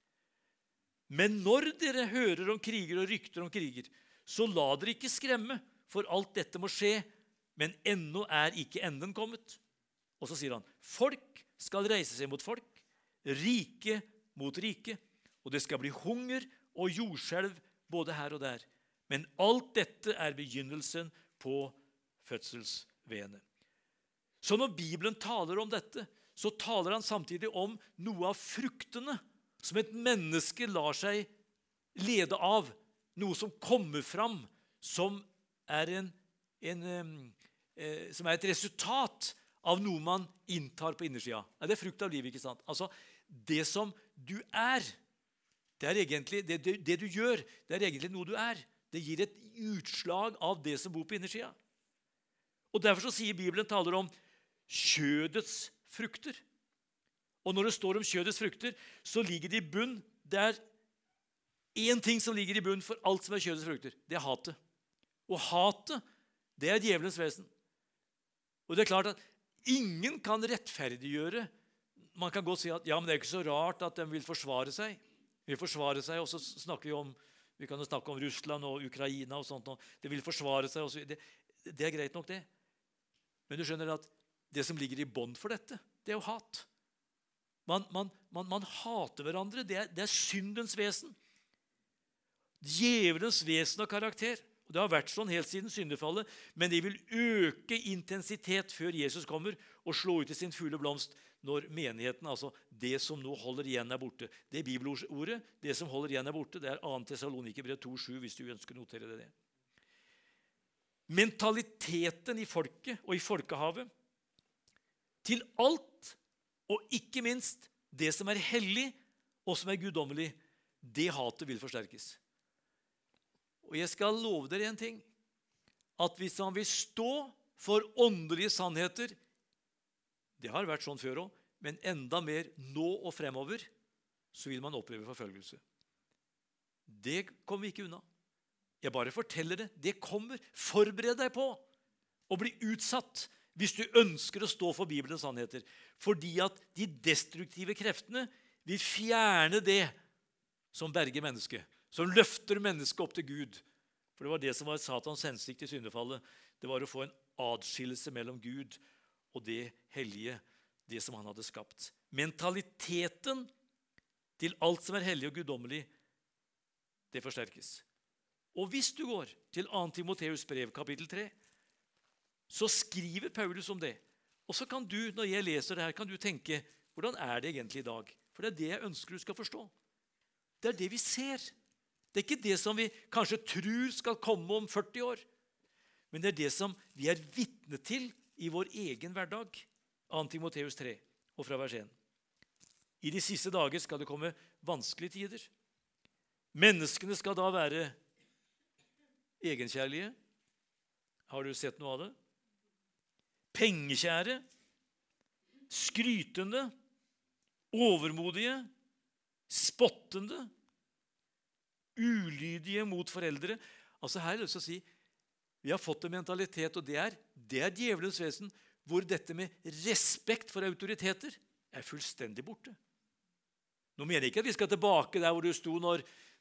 Men når dere hører om kriger og rykter om kriger, så la dere ikke skremme, for alt dette må skje, men ennå er ikke enden kommet. Og så sier han, folk skal reise seg mot folk, rike mot rike, og det skal bli hunger og jordskjelv både her og der. Men alt dette er begynnelsen på fødselsveene. Så når Bibelen taler om dette, så taler han samtidig om noe av fruktene som et menneske lar seg lede av, noe som kommer fram, som er, en, en, eh, som er et resultat av noe man inntar på innersida. Ja, det er frukt av livet, ikke sant? Altså, det som du er, det er egentlig, det, det, det du gjør, det er egentlig noe du er. Det gir et utslag av det som bor på innersida. Og derfor så sier Bibelen taler om kjødets frukter. Og når det står om kjødets frukter, så ligger det i bunn, det er en ting som ligger i bunn for alt som er kjødets frukter. Det er hatet. Og hatet, det er djevelens vesen. Og det er klart at ingen kan rettferdiggjøre. Man kan godt si at ja, men det er ikke så rart at de vil forsvare seg. De vil forsvare seg, og så snakker vi om, vi kan jo snakke om Russland og Ukraina og sånt. Og det vil forsvare seg. Og så, det, det er greit nok det. Men du skjønner at det som ligger i bånd for dette, det er jo hat. Man, man, man, man hater hverandre. Det er, det er syndens vesen. Djevelens vesen og karakter. Og det har vært sånn helt siden syndefallet, men det vil øke intensitet før Jesus kommer og slå ut i sin fulle blomst når menigheten, altså det som nå holder igjen er borte. Det bibelordet, det som holder igjen er borte, det er andre Tessalonikerbrev to sju, hvis du ønsker å notere det. Mentaliteten i folket og i folkehavet til alt, og ikke minst det som er hellig og som er guddommelig, det hatet vil forsterkes. Og jeg skal love dere en ting, at hvis han vil stå for åndelige sannheter, det har vært sånn før også, men enda mer nå og fremover, så vil man oppleve forfølgelse. Det kommer vi ikke unna. Jeg bare forteller det. Det kommer. Forbered deg på å bli utsatt hvis du ønsker å stå for Bibelens sannheter. Fordi at de destruktive kreftene vil fjerne det som berger mennesket. Som løfter mennesket opp til Gud. For det var det som var Satans hensikt i syndefallet. Det var å få en adskillelse mellom Gud og det hellige, det som han hadde skapt. Mentaliteten til alt som er hellig og guddommelig, det forsterkes. Og hvis du går til andre Timoteus brev, kapittel tre, så skriver Paulus om det. Og så kan du, når jeg leser det her, kan du tenke, hvordan er det egentlig i dag? For det er det jeg ønsker du skal forstå. Det er det vi ser. Det er ikke det som vi kanskje tror skal komme om førti år, men det er det som vi er vitne til i vår egen hverdag. andre Timoteus tre, og fra vers én. I de siste dager skal det komme vanskelige tider. Menneskene skal da være egenkjærlige. Har du sett noe av det? Pengekjære, skrytende, overmodige, spottende, ulydige mot foreldre. Altså her er det å si, vi har fått en mentalitet, og det er, det er djevelens vesen, hvor dette med respekt for autoriteter er fullstendig borte. Nå mener jeg ikke at vi skal tilbake der hvor du sto når,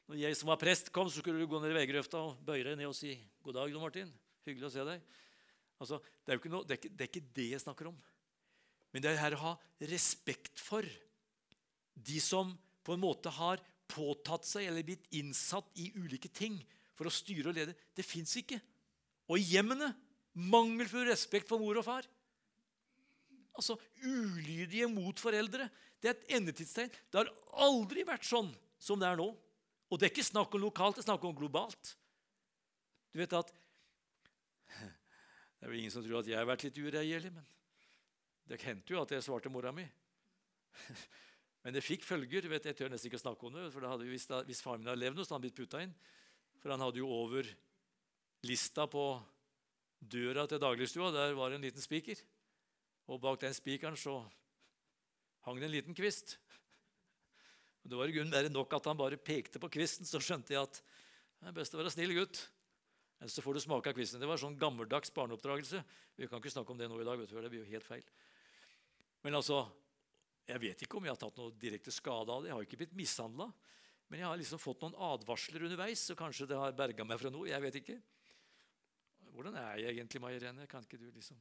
Når jeg som var prest kom, så skulle du gå ned i veigrøfta og bøye deg ned og si god dag, Jon Martin. Hyggelig å se deg. Altså, det, er jo ikke noe, det, er ikke, det er ikke det jeg snakker om. Men det er her å ha respekt for de som på en måte har påtatt seg eller blitt innsatt i ulike ting for å styre og lede. Det finnes ikke. Og i hjemmene, mangelfull respekt for mor og far. Altså, ulydige mot foreldre. Det er et endetidstegn. Det har aldri vært sånn som det er nå. Og det er ikke snakk om lokalt, det er snakk om globalt. Du vet at det er vel ingen som tror at jeg har vært litt uregjerlig, men det hendte jo at jeg svarte mora mi. Men det fikk følger. Du vet, jeg tør nesten ikke snakke om det, for det hadde jo, hvis, da, hvis faren min hadde levd nå, så hadde han blitt puttet inn. For han hadde jo over lista på døra til dagligstua, der var en liten spiker. Og bak den spikeren så hang det en liten kvist. Og det var i grunnen mer nok at han bare pekte på kvisten, så skjønte jeg at det er best å være snill gutt. Men så får du smake av kvisten. Det var sånn gammeldags barneoppdragelse. Vi kan ikke snakke om det nå i dag, vet du, det blir jo helt feil. Men altså, jeg vet ikke om jeg har tatt noe direkte skade av det. Jeg har ikke blitt mishandlet. Men jeg har liksom fått noen advarsler underveis, så kanskje det har berget meg fra noe. Jeg vet ikke. Hvordan er jeg egentlig, Maja Irene? Kan ikke du liksom...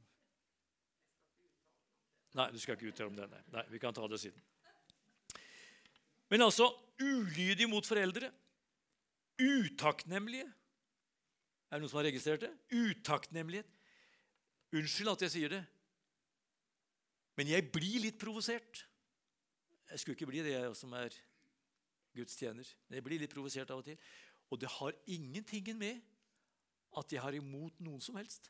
Nei, du skal ikke uttale om det. Nei. Nei, vi kan ta det siden. Men altså, ulydige mot foreldre. Utakknemlige. Er det noen som har registrert det? Utakknemlighet. Unnskyld at jeg sier det. Men jeg blir litt provosert. Jeg skulle ikke bli det, jeg som er Guds tjener. Jeg blir litt provosert av og til. Og det har ingenting med at jeg har imot noen som helst.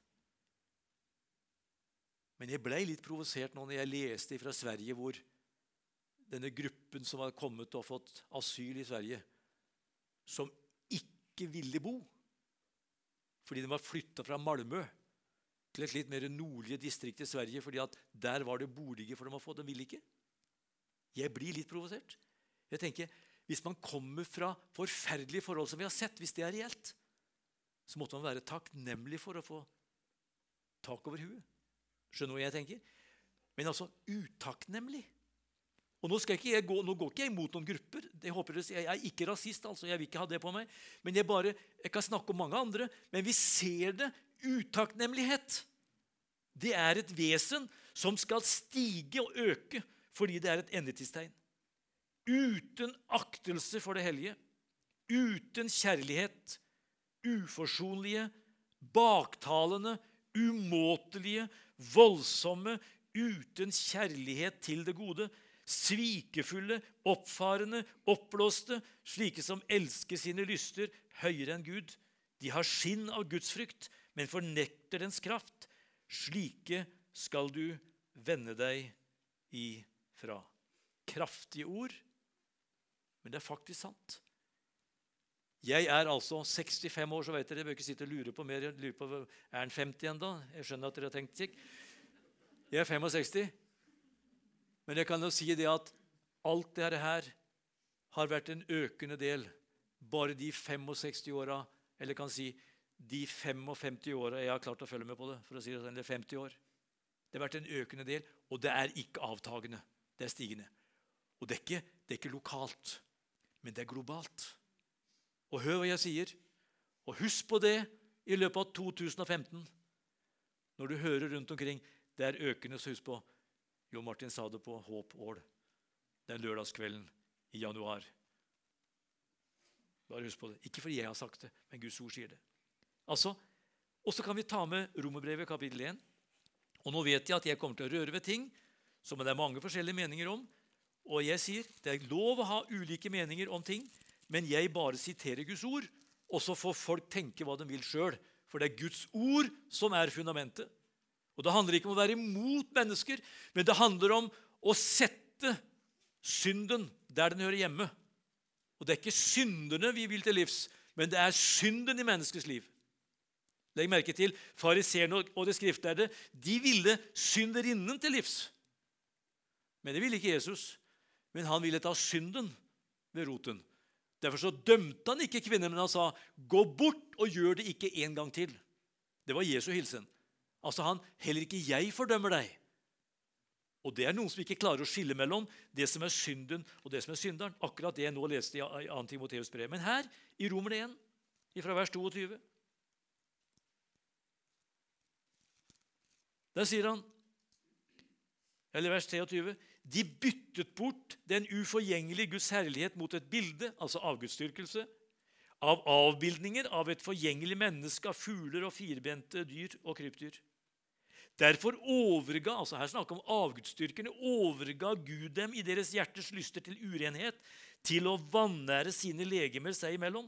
Men jeg ble litt provosert nå når jeg leste fra Sverige, hvor denne gruppen som har kommet og fått asyl i Sverige, som ikke ville bo, fordi de var flyttet fra Malmö til et litt mer nordlige distrikt i Sverige, fordi at der var det boliger for dem å få, de ville ikke. Jeg blir litt provosert. Jeg tenker, hvis man kommer fra forferdelige forhold som vi har sett, hvis det er reelt, så måtte man være takknemlig for å få tak over huet. Skjønner du hva jeg tenker? Men altså, utakknemlig. Og nå, skal ikke jeg gå, nå går ikke jeg imot noen grupper. Jeg, håper det, jeg er ikke rasist, altså. Jeg vil ikke ha det på meg. Men jeg, bare, jeg kan snakke om mange andre. Men vi ser det. Utakknemlighet. Det er et vesen som skal stige og øke fordi det er et endetidstegn. Uten aktelse for det hellige. Uten kjærlighet. Uforsonlige. Baktalende. Umåtelige. Voldsomme. Uten kjærlighet til det gode. Svikefulle, oppfarende, oppblåste, slike som elsker sine lyster høyere enn Gud. De har skinn av Guds frykt, men fornekter dens kraft. Slike skal du vende deg ifra. Kraftige ord, men det er faktisk sant. Jeg er altså sekstifem år, så vet dere, jeg bør ikke sitte og lure på mer. Jeg lurer på, er han femti enda? Jeg skjønner at dere har tenkt seg. Jeg er sekstifem. Men jeg kan jo si det at alt det her har vært en økende del. Bare de sekstifem åra, eller kan si de femtifem åra jeg har klart å følge med på det, for å si det sånn, eller femti år. Det har vært en økende del, og det er ikke avtagende. Det er stigende. Og det er ikke, det er ikke lokalt, men det er globalt. Og hør hva jeg sier, og husk på det i løpet av to tusen og femten. Når du hører rundt omkring, det er økende, så husk på, Jon Martin sa det på Håp Ål, den lørdagskvelden i januar. Bare husk på det. Ikke fordi jeg har sagt det, men Guds ord sier det. Altså, og så kan vi ta med Romerbrevet kapittel én. Og nå vet jeg at jeg kommer til å røre ved ting som det er mange forskjellige meninger om. Og jeg sier, det er lov å ha ulike meninger om ting, men jeg bare siterer Guds ord, og så får folk tenke hva de vil selv. For det er Guds ord som er fundamentet. Og det handler ikke om å være imot mennesker, men det handler om å sette synden der den hører hjemme. Og det er ikke syndene vi vil til livs, men det er synden i menneskets liv. Legg merke til, fariserene og de skriftlærde, de ville synderinnen til livs. Men det ville ikke Jesus. Men han ville ta synden ved roten. Derfor så dømte han ikke kvinnen, men han sa, gå bort og gjør det ikke en gang til. Det var Jesu hilsen. Altså han, heller ikke jeg fordømmer deg. Og det er noen som ikke klarer å skille mellom det som er synden og det som er synderen. Akkurat det jeg nå leste i andre Timoteus brev. Men her, i Romerne én, fra vers tjueto, der sier han, eller vers tjuetre, de byttet bort den uforgjengelige Guds herlighet mot et bilde, altså avgudsdyrkelse, av avbildninger av et forgjengelig menneske, av fugler og firbente dyr og krypdyr. Derfor overga, altså her snakker om avgudsdyrkerne, overga Gud dem i deres hjertes lyster til urenhet, til å vanære sine legemer seg imellom.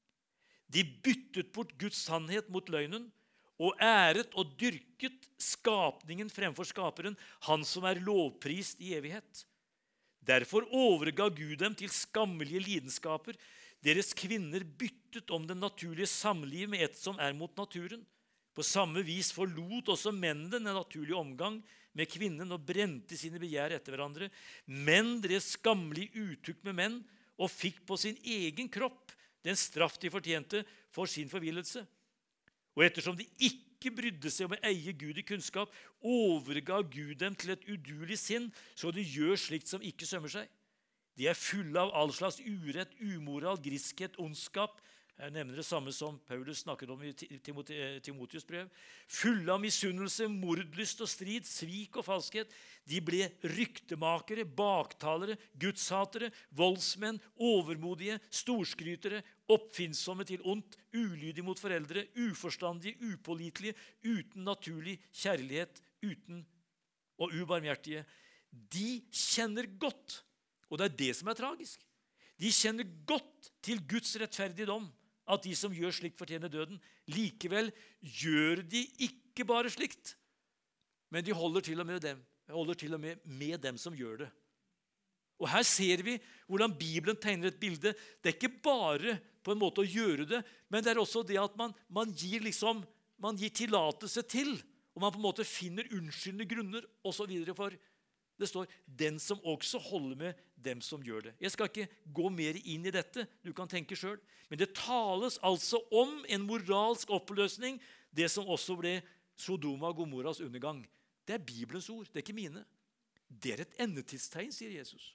De byttet bort Guds sannhet mot løgnen, og æret og dyrket skapningen fremfor skaperen, han som er lovprist i evighet. Derfor overga Gud dem til skammelige lidenskaper. Deres kvinner byttet om den naturlige samliv med et som er mot naturen. På samme vis forlot også mennene den naturlige omgang med kvinnen og brente sine begjær etter hverandre. Menn drev skammelig utukt med menn og fikk på sin egen kropp den straff de fortjente for sin forvillelse. Og ettersom de ikke brydde seg om å eie Gud i kunnskap, overga Gud dem til et uduelig sinn, så de gjør slikt som ikke sømmer seg. De er fulle av all slags urett, umoral, griskhet, ondskap. Jeg nevner det samme som Paulus snakket om i Timoteus brev. Fulle av misunnelse, mordlyst og strid, svik og falskhet. De ble ryktemakere, baktalere, gudshatere, voldsmenn, overmodige, storskrytere, oppfinnsomme til ondt, ulydige mot foreldre, uforstandige, upålitelige, uten naturlig kjærlighet, uten og ubarmhjertige. De kjenner godt, og det er det som er tragisk. De kjenner godt til Guds rettferdige dom, at de som gjør slikt fortjener døden. Likevel gjør de ikke bare slikt, men de holder til og med dem, holder til og med, med dem som gjør det. Og her ser vi hvordan Bibelen tegner et bilde. Det er ikke bare på en måte å gjøre det, men det er også det at man, man gir liksom, man gir tillatelse til, og man på en måte finner unnskyldende grunner, og så videre for. Det står, den som også holder med dem som gjør det. Jeg skal ikke gå mer inn i dette, du kan tenke selv. Men det tales altså om en moralsk oppløsning, det som også ble Sodoma og Gomorras undergang. Det er Bibelens ord, det er ikke mine. Det er et endetidstegn, sier Jesus.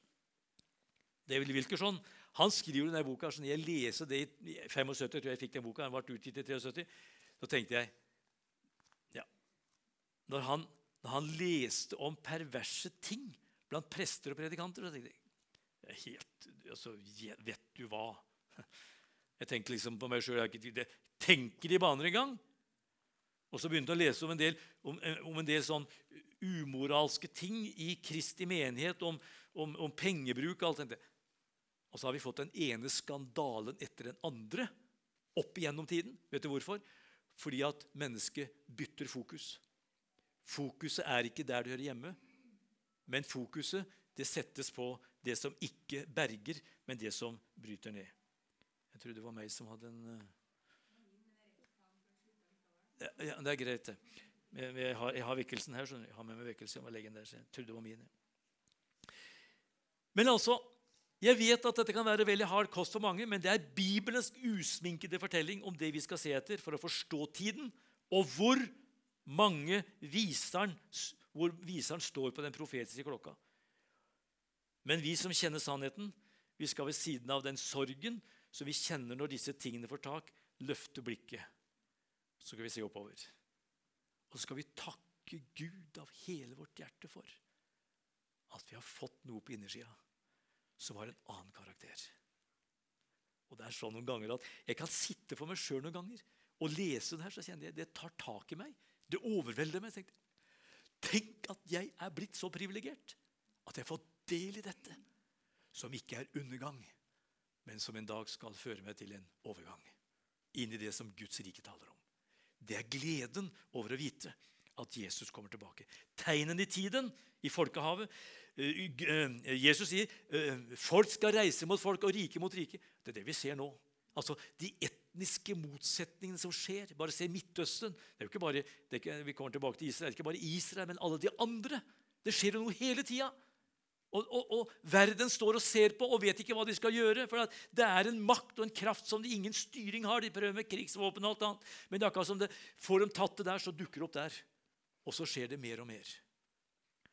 David Wilkerson, han skriver denne boka, så når jeg leser det i syttifem, tror jeg jeg fikk den boka, han ble utgitt i syttitre, så tenkte jeg, ja, når han Når han leste om perverse ting blant prester og predikanter, så tenkte jeg, det er helt, altså, vet du hva? Jeg tenkte liksom på meg selv, jeg tenker i baner en gang. Og så begynte jeg å lese om en del, om, om en del sånn umoralske ting i Kristi menighet, om, om, om pengebruk og alt dette. Og så har vi fått den ene skandalen etter den andre opp igjennom tiden. Vet du hvorfor? Fordi at mennesket bytter fokus. Fokuset er ikke der du hører hjemme, men fokuset det settes på det som ikke berger, men det som bryter ned. Jeg tror det var meg som hadde en... Ja, ja, det er greit det. Jeg har, jeg har vekkelsen her, så jeg har med meg vekkelsen, jeg må legge den der, så jeg trodde det var mine. Men altså, jeg vet at dette kan være veldig hard kost for mange, men det er Bibelens usminkede fortelling om det vi skal se etter for å forstå tiden, og hvor mange viseren, hvor viseren står på den profetiske klokka. Men vi som kjenner sannheten, vi skal ved siden av den sorgen som vi kjenner når disse tingene får tak, løfte blikket. Så skal vi se oppover. Og så skal vi takke Gud av hele vårt hjerte for at vi har fått noe på innersida som har en annen karakter. Og det er sånn noen ganger at jeg kan sitte for meg selv noen ganger og lese det her, så kjenner jeg det tar tak i meg. Det overvelder meg. Tenkte, tenk at jeg er blitt så privilegert at jeg får del i dette, som ikke er undergang, men som en dag skal føre meg til en overgang, inn i det som Guds rike taler om. Det er gleden over å vite at Jesus kommer tilbake. Tegnen i tiden, i folkehavet. Jesus sier, folk skal reise mot folk og rike mot rike. Det er det vi ser nå. Altså, de etniske motsetningene som skjer. Bare se Midtøsten. Det er jo ikke bare, det er ikke, vi kommer tilbake til Israel, det er ikke bare Israel, men alle de andre. Det skjer jo noe hele tiden. Og, og, og verden står og ser på og vet ikke hva de skal gjøre, for at det er en makt og en kraft som de ingen styring har. De prøver med krigsvåpen og alt annet. Men det er akkurat som det får dem tatt det der, så dukker det opp der. Og så skjer det mer og mer.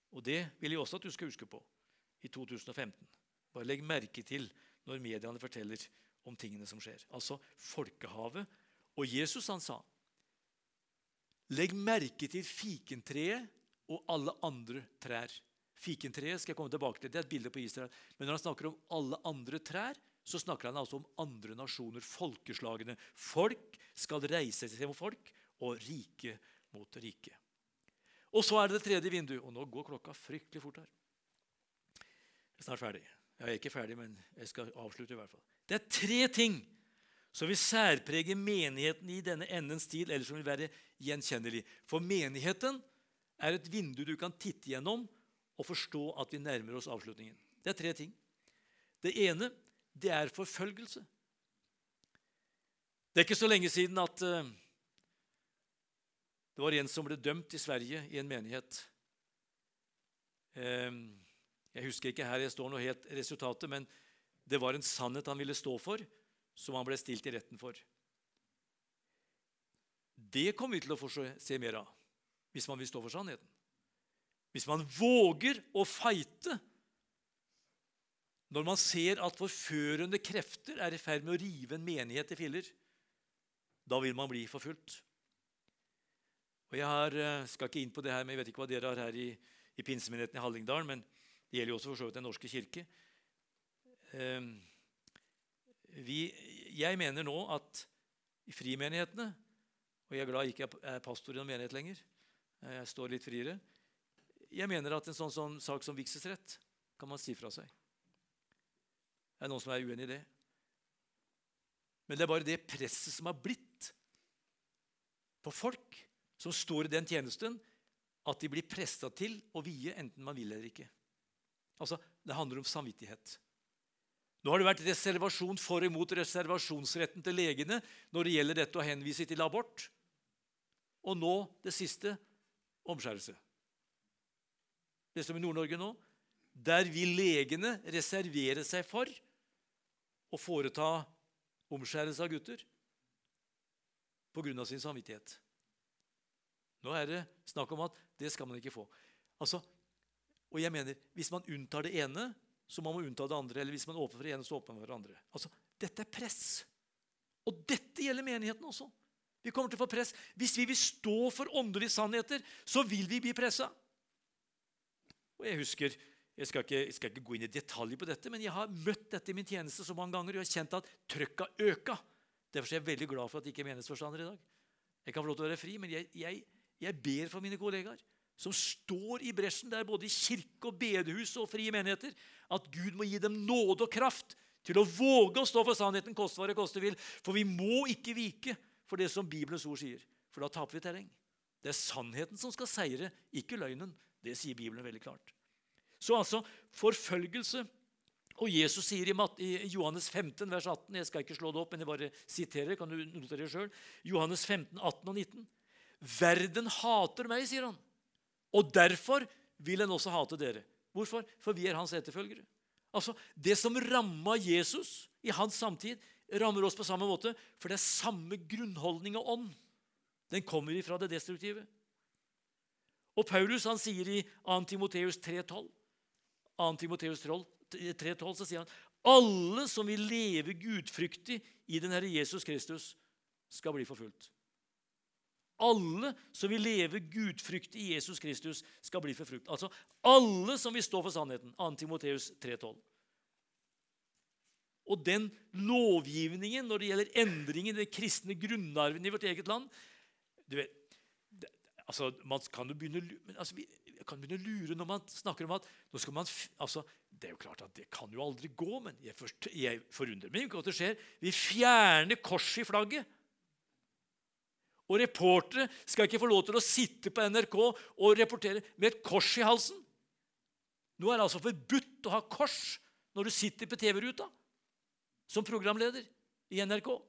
Og det vil jeg også at du skal huske på i to tusen og femten. Bare legg merke til når mediene forteller om tingene som skjer. Altså folkehavet. Og Jesus han sa, legg merke til fikentreet og alle andre trær. Fikentreet skal jeg komme tilbake til, det er et bilde på Israel. Men når han snakker om alle andre trær, så snakker han altså om andre nasjoner, folkeslagene. Folk skal reise seg mot folk, og rike mot rike. Og så er det det tredje vinduet, og nå går klokka fryktelig fort her. Jeg er snart ferdig. Jeg er ikke ferdig, men jeg skal avslutte i hvert fall. Det er tre ting som vil særprege menigheten i denne endens tid, eller som vil være gjenkjennelig. For menigheten er et vindu du kan titte gjennom og forstå at vi nærmer oss avslutningen. Det er tre ting. Det ene, det er forfølgelse. Det er ikke så lenge siden at uh, det var en som ble dømt i Sverige i en menighet. Uh, jeg husker ikke her jeg står noe helt resultatet, men det var en sannhet han ville stå for, som han ble stilt i retten for. Det kommer vi til å få se mer av, hvis man vil stå for sannheten. Hvis man våger å fighte, når man ser at forførende krefter er i ferd med å rive en menighet i filler, da vil man bli forfulgt. Og jeg har, skal ikke inn på det her, men jeg vet ikke hva dere har her i, i pinsemenigheten i Hallingdal, men det gjelder jo også for så vidt den norske kirke. Um, vi, jeg mener nå at i frimenighetene, og jeg er glad jeg ikke er pastor i en menighet lenger, jeg står litt friere, jeg mener at en sånn, sånn sak som vigselsrett kan man si fra seg. Det er noen som er uenig i det. Men det er bare det presset som har blitt på folk som står i den tjenesten, at de blir presset til å vie enten man vil eller ikke. Altså, det handler om samvittighet. Nå har det vært reservasjon for og imot reservasjonsretten til legene når det gjelder dette å henvise til abort. Og nå, det siste, omskjærelse. Det som i Nord-Norge nå, der vil legene reservere seg for å foreta omskjærelse av gutter på grunn av sin samvittighet. Nå er det snakk om at det skal man ikke få. Altså, og jeg mener, hvis man unntar det ene, så må man unnta det andre, eller hvis man åpner for det ene, så åpner man for det andre. Altså, dette er press. Og dette gjelder menigheten også. Vi kommer til å få press. Hvis vi vil stå for åndelige sannheter, så vil vi bli presset. Og jeg husker, jeg skal, ikke, jeg skal ikke gå inn i detaljer på dette, men jeg har møtt dette i min tjeneste så mange ganger, og jeg har kjent at trøkket øker. Derfor er jeg veldig glad for at jeg ikke er menighetsforstander i dag. Jeg kan få lov til å være fri, men jeg, jeg, jeg ber for mine kollegaer, som står i bresjen der, både i kirke og bedehus og frie menigheter, at Gud må gi dem nåde og kraft til å våge å stå for sannheten, koste hva det koste vil. For vi må ikke vike for det som Bibelens ord sier, for da taper vi terreng. Det er sannheten som skal seire, ikke løgnen. Det sier Bibelen veldig klart. Så altså, forfølgelse, og Jesus sier i Johannes femten, vers atten, jeg skal ikke slå det opp, men jeg bare siterer, kan du notere det selv, Johannes femten, atten og nitten. Verden hater meg, sier han, og derfor vil den også hate dere. Hvorfor? For vi er hans etterfølgere. Altså, det som rammet Jesus i hans samtid, rammer oss på samme måte, for det er samme grunnholdning og ånd. Den kommer ifra det destruktive. Og Paulus, han sier i andre Timoteus tre tolv, andre Timoteus tre tolv, så sier han, alle som vil leve gudfryktig i den Herre Jesus Kristus skal bli forfulgt. Alle som vil leve gudfryktig i Jesus Kristus skal bli forfulgt. Altså, alle som vil stå for sannheten, andre Timoteus tre tolv. Og den lovgivningen når det gjelder endringen i den kristne grunnarven i vårt eget land, du vet, det, altså, man kan jo begynne, altså, vi kan begynne å lure når man snakker om at nå skal man, altså, det er jo klart at det kan jo aldri gå, men jeg, forst, jeg forundrer meg ikke at det skjer. Vi fjerner kors i flagget. Og reportere skal ikke få lov til å sitte på N R K og reportere med et kors i halsen. Nå er det altså forbudt å ha kors når du sitter på T V-ruta som programleder i N R K.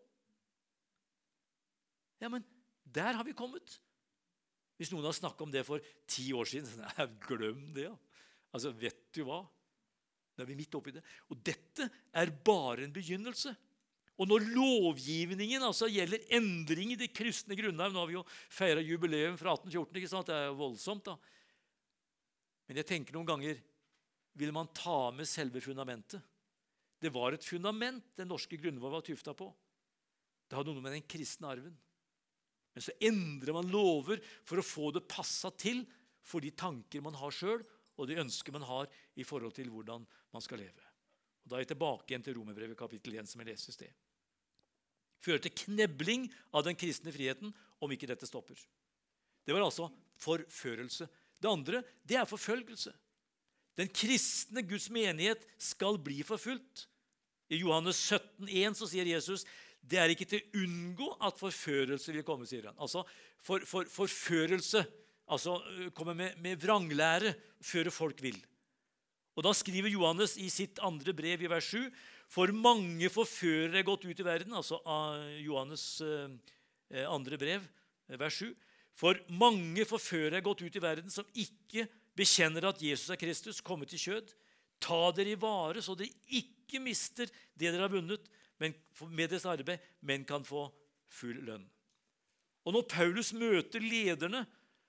Ja, men der har vi kommet. Hvis noen har snakket om det for ti år siden, så nei, glem det. Ja. Altså, vet du hva? Da er vi midt oppi det. Og dette er bare en begynnelse. Og når lovgivningen altså gjelder endring i det kristne grunnarv, nå har vi jo feiret jubileum fra atten fjorten, ikke sant? Det er jo voldsomt da. Men jeg tenker noen ganger, vil man ta med selve fundamentet? Det var et fundament den norske grunnloven var tuftet på. Det hadde noe med den kristne arven. Men så endrer man lover for å få det passet til for de tanker man har selv, og de ønsker man har i forhold til hvordan man skal leve. Og da er jeg tilbake igjen til Romerbrevet kapittel én, som jeg leste i sted. Fører til knebling av den kristne friheten, om ikke dette stopper. Det var altså forførelse. Det andre, det er forfølgelse. Den kristne Guds menighet skal bli forfulgt. I Johannes sytten én så sier Jesus, det er ikke til å unngå at forførelse vil komme, sier han. Altså, for, for, forførelse, altså komme med, med vranglære, før folk vil. Og da skriver Johannes i sitt andre brev i vers sju, for mange forførere er gått ut i verden, altså av Johannes eh, andre brev, vers sju, for mange forførere er gått ut i verden som ikke bekjenner at Jesus er Kristus, kommet i kjød. Ta dere i vare, så dere ikke mister det dere har vunnet men, med deres arbeid, men kan få full lønn. Og når Paulus møter lederne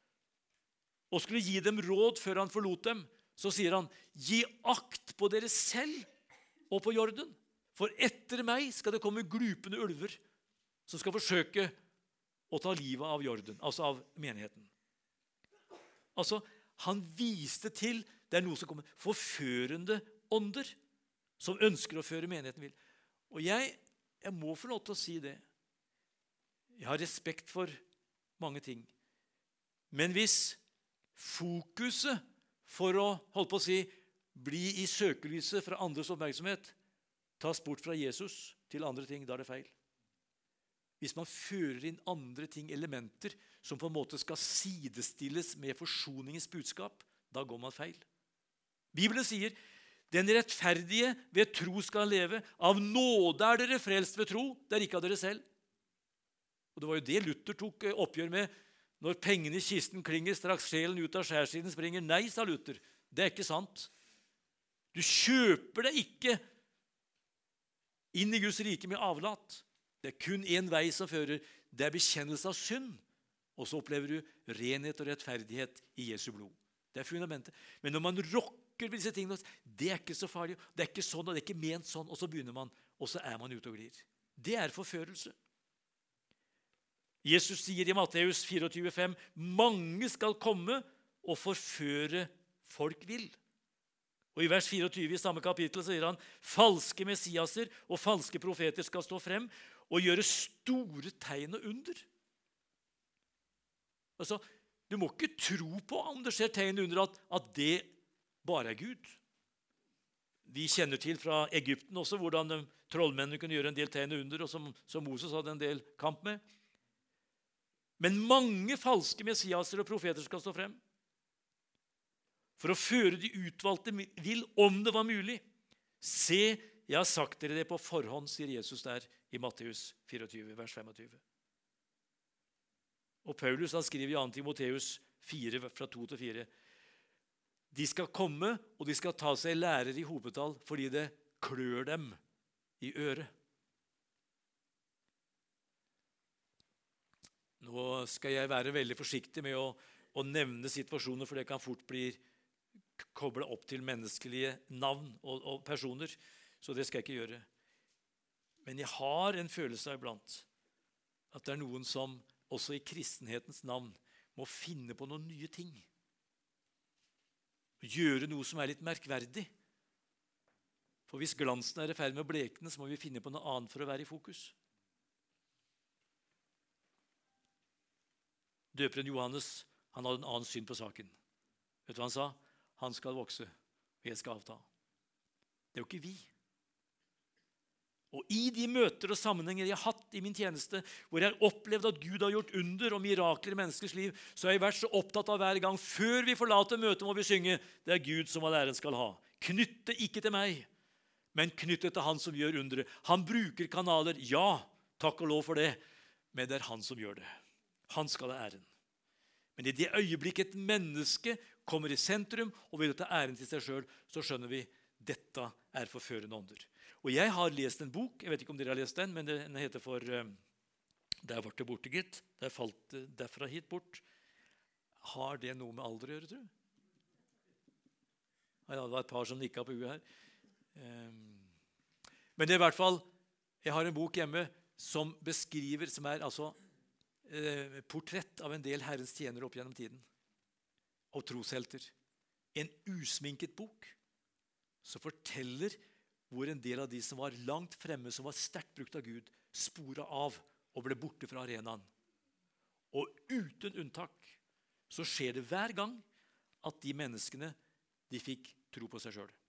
og skulle gi dem råd før han forlot dem, så sier han, gi akt på dere selv og på jorden, for etter meg skal det komme glupende ulver som skal forsøke å ta livet av jorden, altså av menigheten. Altså, han viste til, det er noe som kommer, forførende ånder som ønsker å føre menigheten vil. Og jeg, jeg må få lov til å si det. Jeg har respekt for mange ting. Men hvis fokuset for å, holde på å si, bli i søkelyset fra andres oppmerksomhet, tas bort fra Jesus til andre ting, da er det feil. Hvis man fører inn andre ting, elementer, som på en måte skal sidestilles med forsoningens budskap, da går man feil. Bibelen sier, den rettferdige ved tro skal leve. Av nåde er dere frelst ved tro, det er ikke av dere selv. Og det var jo det Luther tok oppgjør med, når pengene i kisten klinger, straks sjelen ut av skjærsiden springer. Nei, sa Luther, det er ikke sant. Du kjøper deg ikke inn i Guds rike med avlat. Det er kun en vei som fører, det er bekjennelse av synd. Og så opplever du renhet og rettferdighet i Jesu blod. Det er fundamentet. Men når man rokker ved disse tingene, det er ikke så farlig, det er ikke sånn, og det er ikke ment sånn, og så begynner man, og så er man ute og glir. Det er forførelse. Jesus sier i Matteus tjuefire fem, mange skal komme og forføre folk vil. Og i vers fireogtyve i samme kapittel sier han, falske messiaser og falske profeter skal stå frem og gjøre store tegn og under. Altså, du må ikke tro på om det skjer tegn under at, at det bare er Gud. Vi kjenner til fra Egypten også hvordan de, trollmennene kunne gjøre en del tegn og under, og som, som Moses hadde en del kamp med. Men mange falske messiaser og profeter skal stå frem for å føre de utvalgte vil, om det var mulig. Se, jeg har sagt dere det på forhånd, sier Jesus der i Matteus tjuefire, vers tjuefem. Og Paulus han skriver i andre Timoteus fire, fra to til fire. De skal komme, og de skal ta seg lærere i hopetall, fordi det klør dem i øret. Nå skal jeg være veldig forsiktig med å, å nevne situasjoner, for det kan fort bli koblet opp til menneskelige navn og, og personer, så det skal jeg ikke gjøre. Men jeg har en følelse iblant at det er noen som også i kristenhetens navn må finne på noen nye ting. Gjøre noe som er litt merkverdig. For hvis glansen er i ferd med å blekne, så må vi finne på noe annet for å være i fokus. Døperen Johannes, han hadde en annen syn på saken. Vet du hva han sa? Han skal vokse, og jeg skal avta. Det er jo ikke vi. Og i de møter og sammenhenger jeg har hatt i min tjeneste, hvor jeg har opplevd at Gud har gjort under og mirakler i menneskers liv, så har jeg vært så opptatt av hver gang, før vi forlater møtet må vi synge, det er Gud som all æren skal ha. Knytte ikke til meg, men knytte til han som gjør undere. Han bruker kanaler, ja, takk og lov for det, men det er han som gjør det. Han skal ha æren. Men i det øyeblikk et menneske kommer i sentrum og vil ta æren til seg selv, så skjønner vi, dette er forførende ånder. Og jeg har lest en bok, jeg vet ikke om dere har lest den, men den heter for Der ble det borte, gitt. Der falt det derfra hit bort. Har det noe med alder å gjøre, tror du? Ja, det var et par som nikket på huet her. Men det er i hvert fall, jeg har en bok hjemme som beskriver, som er altså eh, portrett av en del Herrens tjenere opp gjennom tiden. Og troshelter. En usminket bok som forteller hvor en del av de som var langt fremme, som var sterkt brukt av Gud, sporet av og ble borte fra arenaen. Og uten unntak så skjer det hver gang at de menneskene, de fikk tro på seg selv.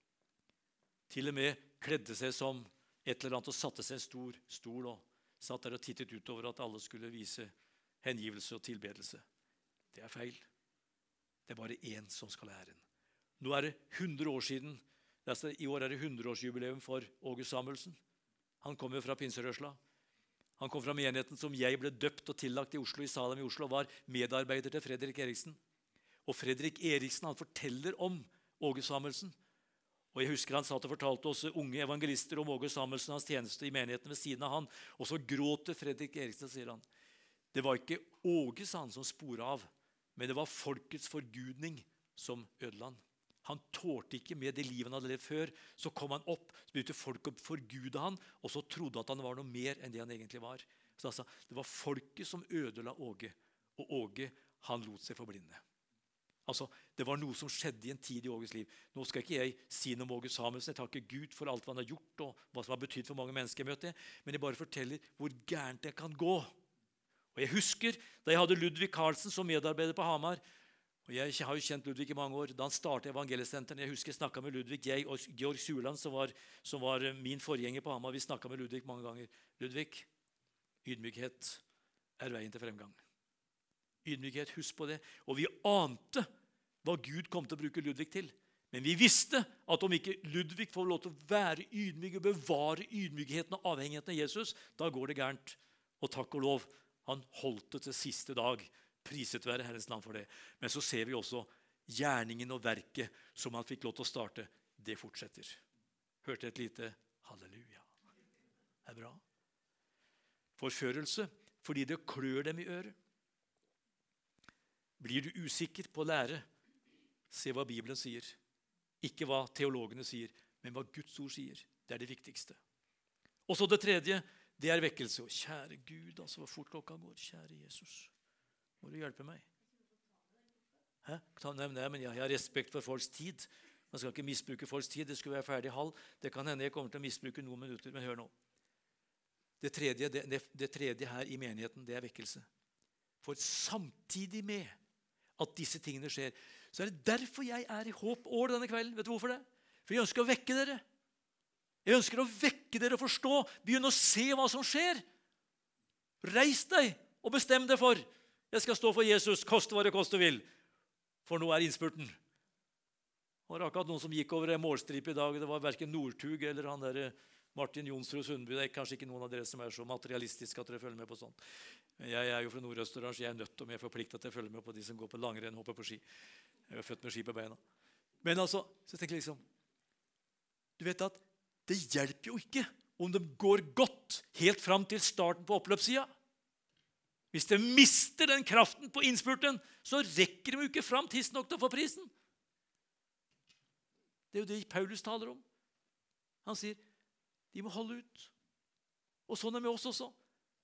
Til og med kledde seg som et eller annet og satte seg en stor stol og satt der og tittet utover at alle skulle vise hengivelse og tilbedelse. Det er feil. Det er bare én som skal ha æren. Nå er det hundre år siden. I år er det hundreårsjubileum for Åge Samuelsen. Han kommer fra Pinserøsla. Han kom fra menigheten som jeg ble døpt og tillagt i Oslo, i Salem i Oslo, og var medarbeider til Fredrik Eriksen. Og Fredrik Eriksen, han forteller om Åge Samuelsen. Og jeg husker han satt og fortalte oss unge evangelister om Åge Samuelsen, hans tjeneste i menigheten ved siden av han. Og så gråter Fredrik Eriksen, sier han. Det var ikke Åge, sa han, som sporet av, men det var folkets forgudning som ødela han. Han tålte ikke med det livet han hadde levd før. Så kom han opp, så begynte folk å forgude han, og så trodde at han var noe mer enn det han egentlig var. Så altså, det var folket som ødela Åge, og Åge, han lot seg forblinde. Altså, det var noe som skjedde i en tid i Åges liv. Nå skal ikke jeg si noe om Åge Samuelsen. Jeg takker Gud for alt hva han har gjort, og hva som har betydd for mange mennesker jeg møtte. Men jeg bare forteller hvor gærent det kan gå. Og jeg husker, da jeg hadde Ludvig Karlsen som medarbeider på Hamar, og jeg har jo kjent Ludvig i mange år, da han startet Evangeliesenteren, jeg husker jeg snakket med Ludvig, jeg og Georg Suland, som var, som var min forgjenger på Hamar, vi snakket med Ludvig mange ganger. Ludvig, ydmykhet er veien til fremgang. Ydmykhet, husk på det. Og vi ante hva Gud kom til å bruke Ludvig til. Men vi visste at om ikke Ludvig får lov til å være ydmyk og bevare ydmykheten og avhengigheten av Jesus, da går det gærent. Og takk og lov, han holdt det til siste dag. Priset være Herrens navn for det. Men så ser vi også gjerningen og verket som han fikk lov til å starte. Det fortsetter. Hørte et lite halleluja. Det er bra. Forførelse, fordi det klør dem i øret. Blir du usikker på å lære, se hva Bibelen sier. Ikke hva teologene sier, men hva Guds ord sier. Det er det viktigste. Og så det tredje, det er vekkelse. Og kjære Gud, altså hvor fort klokka går. Kjære Jesus. Må du hjelpe meg? Hæ? Nei, nei, men jeg har respekt for folks tid. Man skal ikke misbruke folks tid. Det skulle være ferdig halv. Det kan hende jeg kommer til å misbruke noen minutter, men hør nå. Det tredje, det, det, det tredje her i menigheten, det er vekkelse. For samtidig med at disse tingene skjer, så er det derfor jeg er i håp år denne kvelden. Vet du hvorfor det? For jeg ønsker å vekke dere. Jeg ønsker å vekke dere og forstå. Begynne å se hva som skjer. Reis deg og bestem deg for. Jeg skal stå for Jesus, koste hva det koste vil. For nå er innspurten. Det var akkurat noen som gikk over en målstripe i dag. Det var hverken Nordtug eller han der Martin Jonsrud Sundby. Det er kanskje ikke noen av dere som er så materialistiske at dere følger med på sånt. Jeg er jo fra Nord-Østerdal, så jeg er nødt til å være forpliktet til å følge med på de som går på langrenn, hopper på ski. Jeg er født med ski på beina. Men altså, så tenker jeg liksom, du vet at det hjelper jo ikke om det går godt helt fram til starten på oppløpssida. Hvis de mister den kraften på innspurten, så rekker de jo ikke fram tidsnok til å få prisen. Det er jo det Paulus taler om. Han sier, de må holde ut. Og sånn er med oss også.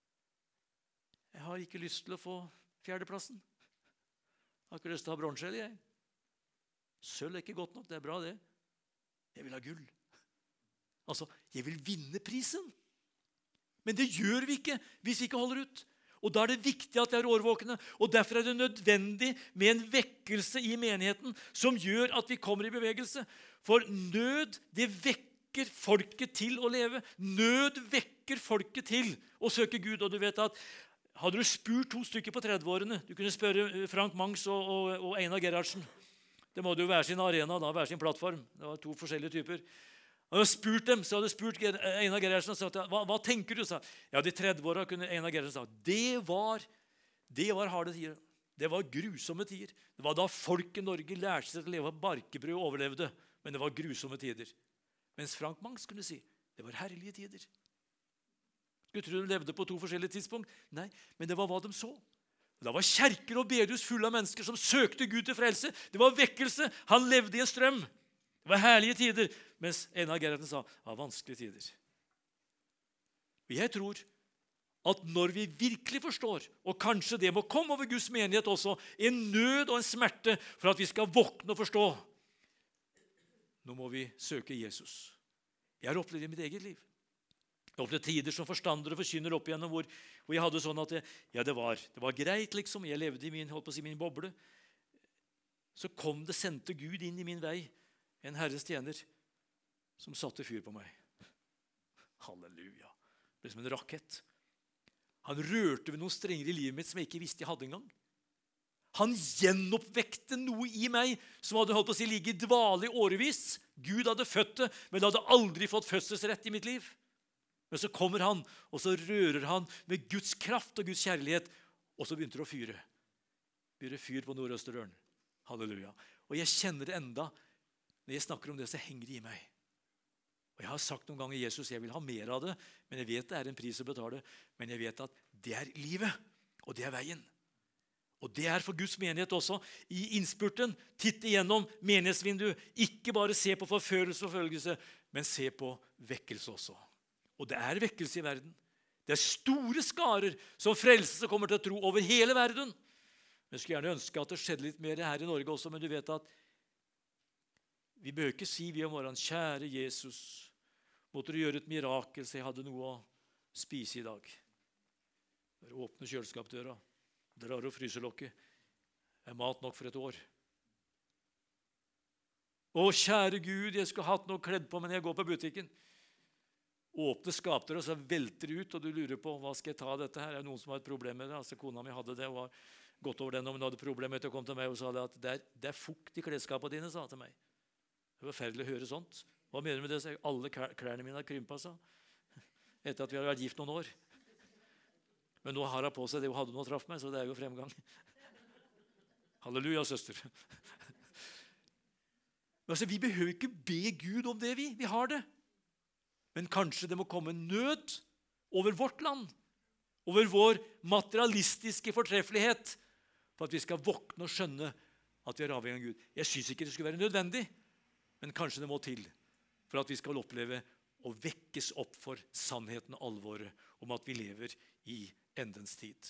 Jeg har ikke lyst til å få fjerdeplassen. Jeg har ikke lyst til å ha bronse, jeg. Sølv er ikke godt nok, det er bra det. Jeg vil ha gull. Altså, jeg vil vinne prisen. Men det gjør vi ikke hvis vi ikke holder ut. Og da er det viktig at det er årvåkne, og derfor er det nødvendig med en vekkelse i menigheten som gjør at vi kommer i bevegelse. For nød, det vekker folket til å leve. Nød vekker folket til å søke Gud. Og du vet at hadde du spurt to stykker på tredve-årene, du kunne spørre Frank Mangs og, og, og Einar Gerhardsen. Det måtte jo være sin arena, da, være sin plattform. Det var to forskjellige typer. Og jeg spurt dem, så hadde jeg spurt Einar Gerhardsen og sagt, hva, hva tenker du? Sa. Ja, de tredve åra kunne Einar Gerhardsen sagt, det var, det var harde tider. Det var grusomme tider. Det var da folk i Norge lærte seg til å leve av barkebrød og overlevde, men det var grusomme tider. Mens Frank Mangs kunne si, det var herlige tider. Skulle tro de levde på to forskjellige tidspunkt? Nei, men det var hva de så. Da var kjerker og bedehus fulle av mennesker som søkte Gud til frelse. Det var vekkelse. Han levde i en strøm. Det var herlige tider, mens en av Gerhardsen sa, det var vanskelige tider. Og jeg tror at når vi virkelig forstår, og kanskje det må komme over Guds menighet også, en nød og en smerte for at vi skal våkne og forstå, nå må vi søke Jesus. Jeg har opplevd det i mitt eget liv. Jeg har opplevd tider som forstander og forkynner opp igjennom, hvor, hvor jeg hadde sånn at det, ja, det, var, det var greit, liksom. Jeg levde i min, holdt på å si, min boble. Så kom det, sendte Gud inn i min vei, en Herres tjener, som satte fyr på meg. Halleluja. Det ble som en rakett. Han rørte ved noen strenger i livet mitt som jeg ikke visste jeg hadde engang. Han gjenoppvekte noe i meg som hadde holdt på å si ligget i dvale i årevis. Gud hadde født det, men det hadde aldri fått fødselsrett i mitt liv. Men så kommer han, og så rører han med Guds kraft og Guds kjærlighet, og så begynte det å fyre. Begynte fyr på Nordøsterdøren. Halleluja. Og jeg kjenner det enda, når jeg snakker om det, så henger det i meg. Og jeg har sagt noen ganger, Jesus, jeg vil ha mer av det, men jeg vet det er en pris å betale, men jeg vet at det er livet, og det er veien. Og det er for Guds menighet også. I innspurten, titte igjennom menighetsvinduet, ikke bare se på forførelse og forfølgelse, men se på vekkelse også. Og det er vekkelse i verden. Det er store skarer som frelselse kommer til å tro over hele verden. Jeg skulle gjerne ønske at det skjedde litt mer her i Norge også, men du vet at vi bør ikke si vi om morgenen, kjære Jesus, måtte du gjøre et mirakel så jeg hadde noe å spise i dag. Bare åpne kjøleskapdøra, drar og fryselokket. Det er mat nok for et år. Å, kjære Gud, jeg skulle hatt noe kledd på, men jeg går på butikken. Åpne skapdøra, så velter det ut, og du lurer på, hva skal jeg ta dette her? Er det noen som har et problem med det? Altså, kona mi hadde det, og var gått over den, og hun hadde problemer til å komme til meg, og sa det at det er, det er fukt i klesskapene dine, sa han til meg. Det var forferdelig å høre sånt. Hva mener du med det? Så alle klærne mine har krympet, sa. Etter at vi har vært gift noen år. Men nå har hun på seg det hun hadde nå traff meg, så det er jo fremgang. Halleluja, søster. Altså, vi behøver ikke be Gud om det, vi. Vi har det. Men kanskje det må komme nød over vårt land, over vår materialistiske fortreffelighet, for at vi skal våkne og skjønne at vi er avhengig av Gud. Jeg synes ikke det skulle være nødvendig, men kanskje det må til for at vi skal oppleve å vekkes opp for sannheten og alvoret om at vi lever i endens tid.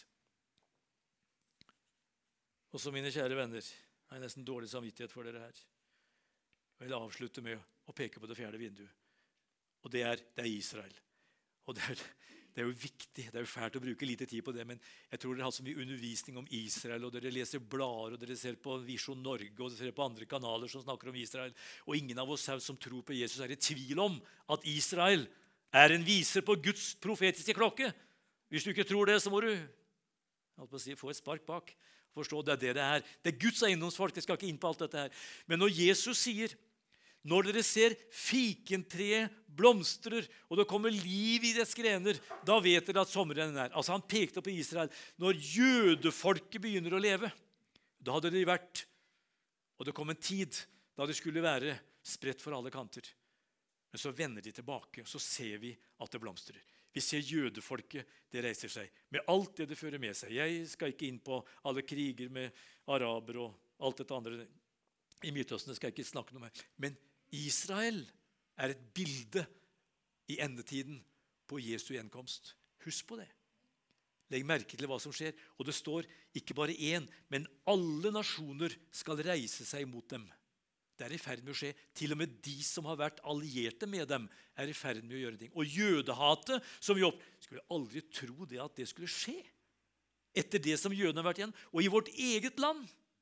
Og så, mine kjære venner, jeg har nesten dårlig samvittighet for dere her. Jeg vil avslutte med å peke på det fjerde vinduet. Og det er, det er Israel. Og det er, det er jo viktig, det er jo fælt å bruke lite tid på det, men jeg tror dere har så mye undervisning om Israel, og dere leser blader, og dere ser på Visjon Norge, og dere ser på andre kanaler som snakker om Israel. Og ingen av oss som tror på Jesus er i tvil om at Israel er en viser på Guds profetiske klokke. Hvis du ikke tror det, så må du jeg holdt på å si, få et spark bak. Forstå, det er det det er. Det er Guds eiendomsfolk, jeg skal ikke inn på alt dette her. Men når Jesus sier, når dere ser fikentreet blomstrer, og det kommer liv i dets grener, da vet dere at sommeren er. Altså han pekte på Israel. Når jødefolket begynner å leve, da hadde det vært, og det kom en tid da det skulle være spredt for alle kanter. Men så vender de tilbake, og så ser vi at det blomstrer. Vi ser jødefolket, det reiser seg, med alt det det fører med seg. Jeg skal ikke inn på alle kriger med araber og alt dette andre. I Midtøsten skal jeg ikke snakke noe med. Men Israel er et bilde i endetiden på Jesu gjenkomst. Husk på det. Legg merke til hva som skjer. Og det står ikke bare én, men alle nasjoner skal reise seg mot dem. Det er i ferd med å skje. Til og med de som har vært allierte med dem, er i ferd med å gjøre ting. Og jødehatet som vi opp... Skulle aldri tro det at det skulle skje. Etter det som jødene har vært igjen. Og i vårt eget land.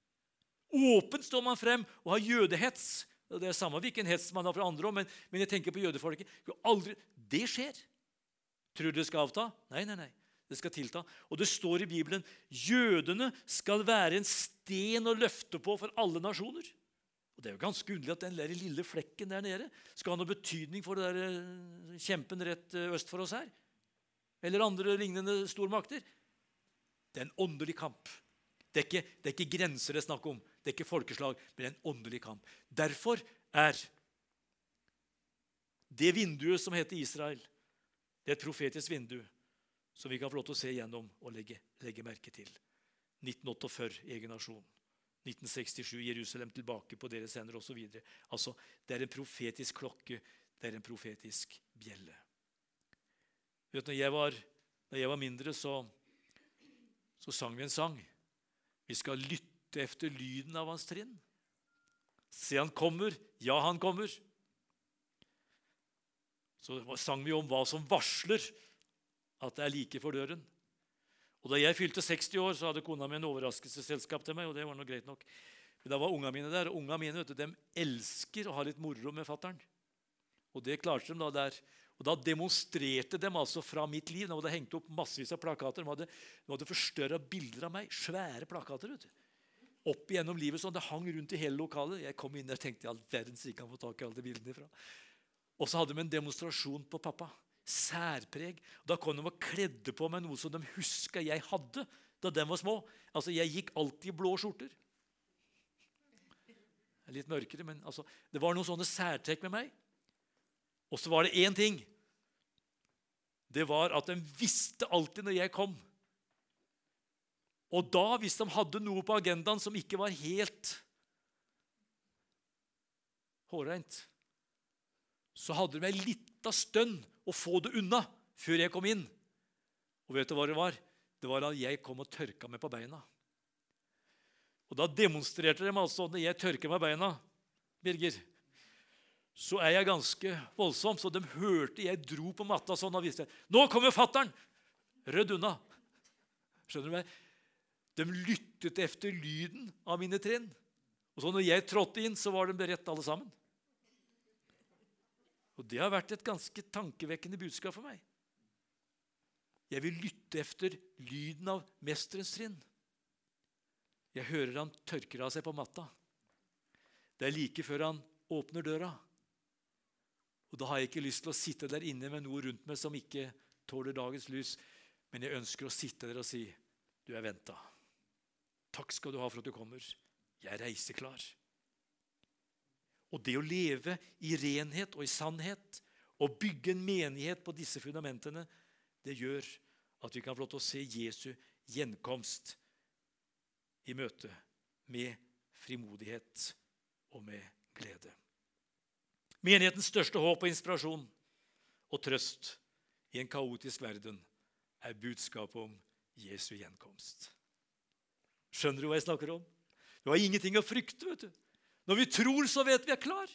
Åpent står man frem og har jødehets. Det er samme hvilken hets man har fra andre, men, men jeg tenker på jødefolket. Aldri... Det skjer. Tror du det skal avta? Nei, nei, nei. Det skal tilta. Og det står i Bibelen, jødene skal være en sten å løfte på for alle nasjoner. Og det er jo ganske underlig at den der lille flekken der nede skal ha noe betydning for det der kjempen rett øst for oss her. Eller andre lignende stormakter. Det er en åndelig kamp. Det er, ikke, det er ikke grenser det er snakk om. Det er ikke folkeslag, men en åndelig kamp. Derfor er det vinduet som heter Israel, det er et profetisk vindu som vi kan få lov til å se gjennom og legge, legge merke til. nitten førtiåtte, egen nasjon. nitten sekstisju, Jerusalem tilbake på deres hender, og så videre. Altså, det er en profetisk klokke, det er en profetisk bjelle. Vet du, når jeg var, når jeg var mindre, så, så sang vi en sang. Vi skal lytte efter lyden av hans trinn. Se, han kommer. Ja, han kommer. Så sang vi om hva som varsler at det er like for døren. Og da jeg fylte seksti år, så hadde kona mi en overraskelsesselskap til meg, og det var noe greit nok. Men da var unga mine der, og unga mine, vet du, de elsker å ha litt moro med fatteren. Og det klarte de da der. Og da demonstrerte de altså fra mitt liv. De hadde hengt opp massevis av plakater. De hadde, de hadde forstørret bilder av meg. Svære plakater, vet du. Opp igjennom livet sånn. Det hang rundt i hele lokalet. Jeg kom inn der og tenkte, all verden, så jeg kan få tak i alle de bildene ifra. Og så hadde de en demonstrasjon på pappa. Særpreg. Da kom de og kledde på meg noe som de husket jeg hadde da de var små. Altså, jeg gikk alltid i blå skjorter. Litt mørkere, men altså, det var noen sånne særtrekk med meg. Og så var det én ting. Det var at de visste alltid når jeg kom. Og da, hvis de hadde noe på agendaen som ikke var helt hårreint, så hadde de en liten stønn å få det unna før jeg kom inn. Og vet du hva det var? Det var at jeg kom og tørka meg på beina. Og da demonstrerte de altså når jeg tørker meg beina, Birger, så er jeg ganske voldsom, så de hørte jeg dro på matta sånn og visste, nå kommer fatteren! Rødd unna. Skjønner du meg? De lyttet efter lyden av mine trinn. Og så når jeg trådte inn, så var de beredt alle sammen. Og det har vært et ganske tankevekkende budskap for meg. Jeg vil lytte efter lyden av mesterens trinn. Jeg hører han tørker av seg på matta. Det er like før han åpner døra. Og da har jeg ikke lyst til å sitte der inne med noe rundt meg som ikke tåler dagens lys. Men jeg ønsker å sitte der og si, du er ventet. Takk skal du ha for at du kommer. Jeg reiser klar. Og det å leve i renhet og i sannhet og bygge en menighet på disse fundamentene, det gjør at vi kan få lov til å se Jesu gjenkomst i møte med frimodighet og med glede. Menighetens største håp og inspirasjon og trøst i en kaotisk verden er budskapet om Jesu gjenkomst. Skjønner du hva jeg snakker om? Du har ingenting å frykte, vet du. Når vi tror, så vet vi er klar.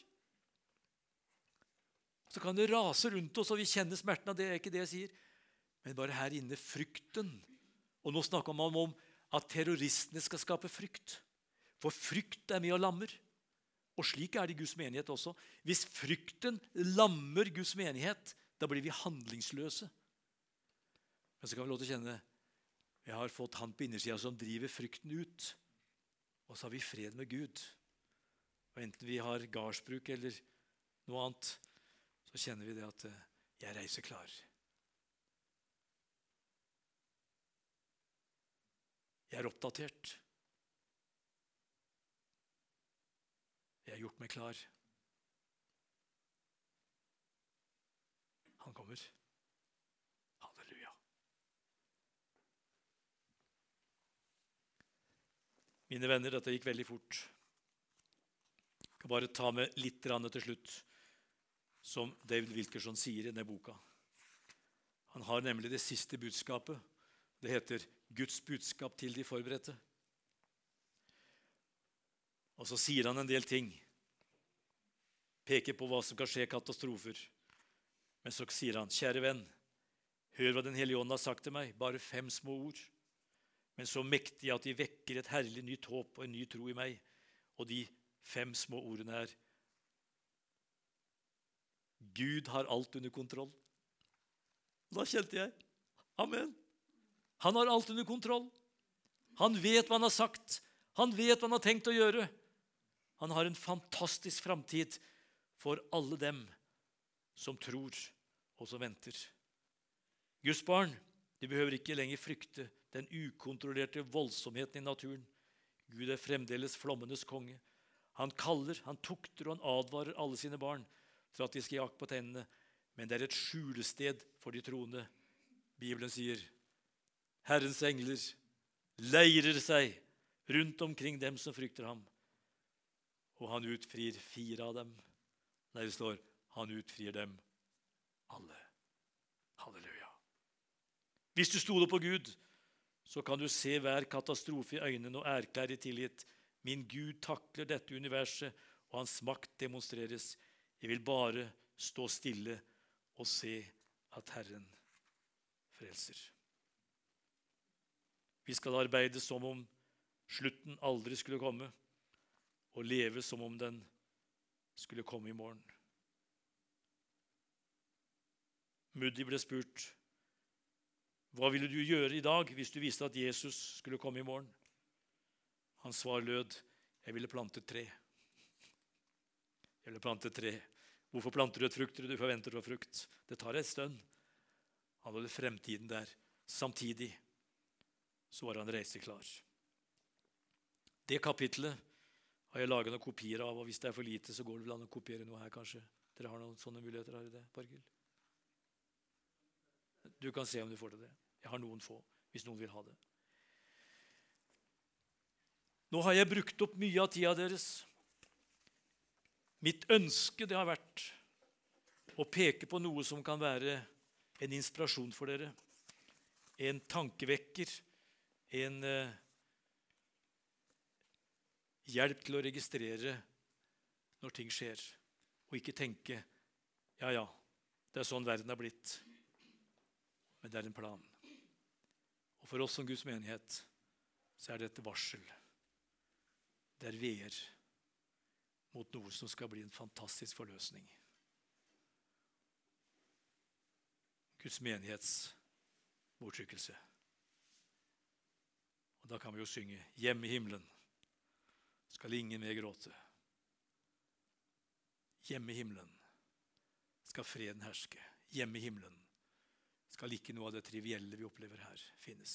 Så kan det rase rundt oss, og vi kjenner smerten av det, er ikke det jeg sier. Men bare her inne, frykten. Og nå snakker man om at terroristene skal skape frykt. For frykt er med og lammer. Og slik er det i Guds menighet også. Hvis frykten lammer Guds menighet, da blir vi handlingsløse. Men så kan vi lov til å kjenne, jeg har fått han på innersida som driver frykten ut. Og så har vi fred med Gud. Og enten vi har gardsbruk eller noe annet, så kjenner vi det at jeg reiser klar. Jeg er oppdatert. Jeg har gjort meg klar. Han kommer. Halleluja. Mine venner, dette gikk veldig fort. Jeg kan bare ta med litt til slutt, som David Wilkerson sier i denne boka. Han har nemlig det siste budskapet. Det heter Guds budskap til de forberedte. Og så sier han en del ting. Peker på hva som kan skje katastrofer. Men så sier han, kjære venn, hør hva den Hellige Ånd har sagt til meg, bare fem små ord. Men så mektige at de vekker et herlig nytt håp og en ny tro i meg. Og de fem små ordene er Gud har alt under kontroll. Da kjente jeg, amen. Han har alt under kontroll. Han vet hva han har sagt. Han vet hva han har tenkt å gjøre. Han har en fantastisk framtid for alle dem som tror og som venter. Guds barn, de behøver ikke lenger frykte den ukontrollerte voldsomheten i naturen. Gud er fremdeles flommenes konge. Han kaller, han tukter og han advarer alle sine barn for at de skal jake på tennene. Men det er et skjulested for de troende. Bibelen sier, Herrens engler leirer seg rundt omkring dem som frykter ham. Og han utfrir fire av dem. Der det står, han utfrir dem alle. Halleluja. Hvis du stoler på Gud, så kan du se hver katastrofe i øynene og erklære i tillit. Min Gud takler dette universet, og hans makt demonstreres. Jeg vil bare stå stille og se at Herren frelser. Vi skal arbeide som om slutten aldri skulle komme, og leve som om den skulle komme i morgen. Moody ble spurt, hva ville du gjøre i dag hvis du visste at Jesus skulle komme i morgen? Hans svar lød, jeg ville plante tre. Jeg ville plante tre. Hvorfor planter du et frukt du forventer å få frukt? Det tar en stund. Han hadde fremtiden der. Samtidig så var han reiseklar. Det kapitlet har jeg laget noen kopier av, og hvis det er for lite, så går det vel an å kopiere noe her, kanskje. Dere har noen sånne muligheter her i det, Borghild? Du kan se om du får til det. Jeg har noen få, hvis noen vil ha det. Nå har jeg brukt opp mye av tida deres. Mitt ønske det har vært å peke på noe som kan være en inspirasjon for dere. En tankevekker, en eh, hjelp til å registrere når ting skjer. Og ikke tenke, ja ja, det er sånn verden er blitt. Men det er en plan. Og for oss som Guds menighet, så er det et varsel. Det er veer mot noe som skal bli en fantastisk forløsning. Guds menighets bortrykkelse. Og da kan vi jo synge, hjemme i himmelen skal ingen mer gråte. Hjemme i himmelen skal freden herske. Hjemme i himmelen skal ikke noe av det trivielle vi opplever her finnes.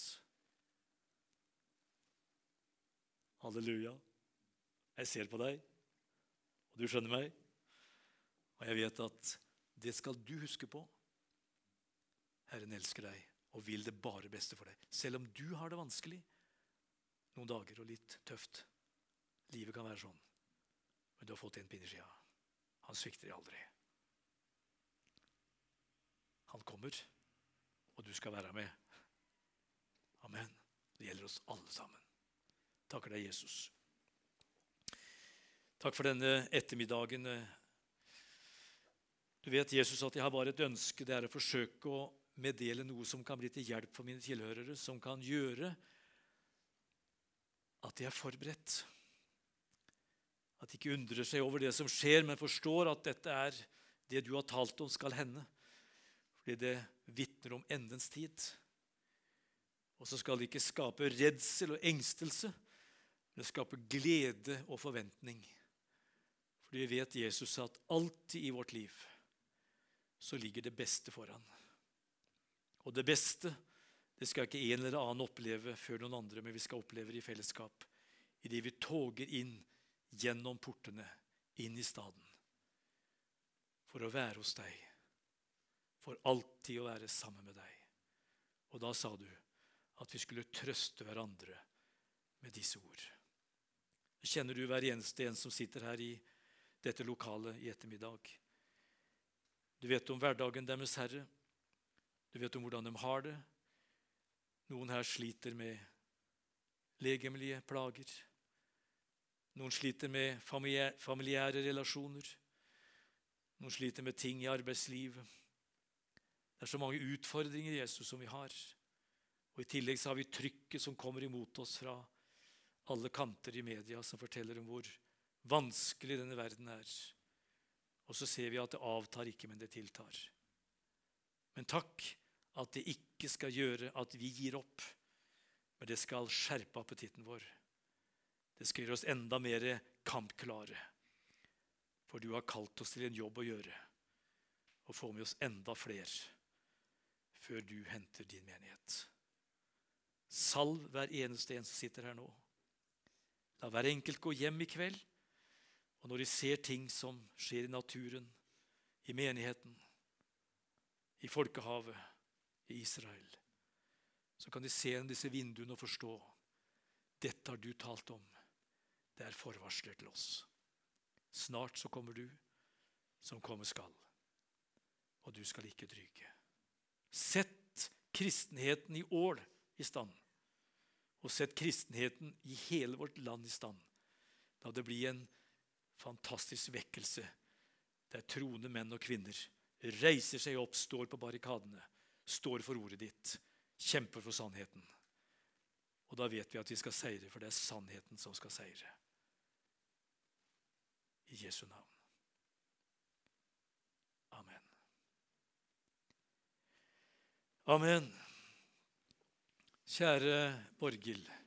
Halleluja. Jeg ser på deg, og du skjønner meg. Og jeg vet at det skal du huske på. Herren elsker deg og vil det bare beste for deg. Selv om du har det vanskelig noen dager og litt tøft. Livet kan være sånn. Men du har fått en pinne i skia. Han svikter deg aldri. Han kommer, og du skal være med. Amen. Det gjelder oss alle sammen. Takker deg, Jesus. Takk for denne ettermiddagen. Du vet, Jesus, at jeg har bare et ønske. Det er å forsøke å meddele noe som kan bli til hjelp for mine tilhørere, som kan gjøre at de er forberedt. At de ikke undrer seg over det som skjer, men forstår at dette er det du har talt om skal hende. Fordi det vitner om endens tid. Og så skal det ikke skape redsel og engstelse, men det skaper glede og forventning. Fordi vi vet Jesus at alltid i vårt liv så ligger det beste foran. Og det beste, det skal ikke en eller annen oppleve før noen andre, men vi skal oppleve det i fellesskap. I det vi toger inn gjennom portene, inn i staden. For å være hos deg. For alltid å være sammen med deg. Og da sa du at vi skulle trøste hverandre med disse ord. Kjenner du hver eneste en som sitter her i dette lokalet i ettermiddag? Du vet om hverdagen deres, Herre. Du vet om hvordan de har det. Noen her sliter med legemlige plager. Noen sliter med familiære relasjoner. Noen sliter med ting i arbeidslivet. Det er så mange utfordringer, Jesus, som vi har. Og i tillegg så har vi trykket som kommer imot oss fra alle kanter i media som forteller om hvor vanskelig denne verden er. Og så ser vi at det avtar ikke, men det tiltar. Men takk at det ikke skal gjøre at vi gir opp, men det skal skjerpe appetitten vår. Det skal gjøre oss enda mer kampklare. For du har kalt oss til en jobb å gjøre, og få med oss enda flere før du henter din menighet. Salv hver eneste en som sitter her nå. La hver enkelt gå hjem i kveld, og når de ser ting som skjer i naturen, i menigheten, i folkehavet, i Israel, så kan de se gjennom disse vinduene og forstå dette har du talt om. Det er forvarsler til oss. Snart så kommer du, som komme skal, og du skal ikke dryge. Sett kristenheten i Ål i stand, og sett kristenheten i hele vårt land i stand. Da det blir en fantastisk vekkelse, der troende menn og kvinner reiser seg opp, står på barrikadene, står for ordet ditt, kjemper for sannheten. Og da vet vi at vi skal seire, for det er sannheten som skal seire. I Jesu navn. Amen. Amen. Kjære Borghild.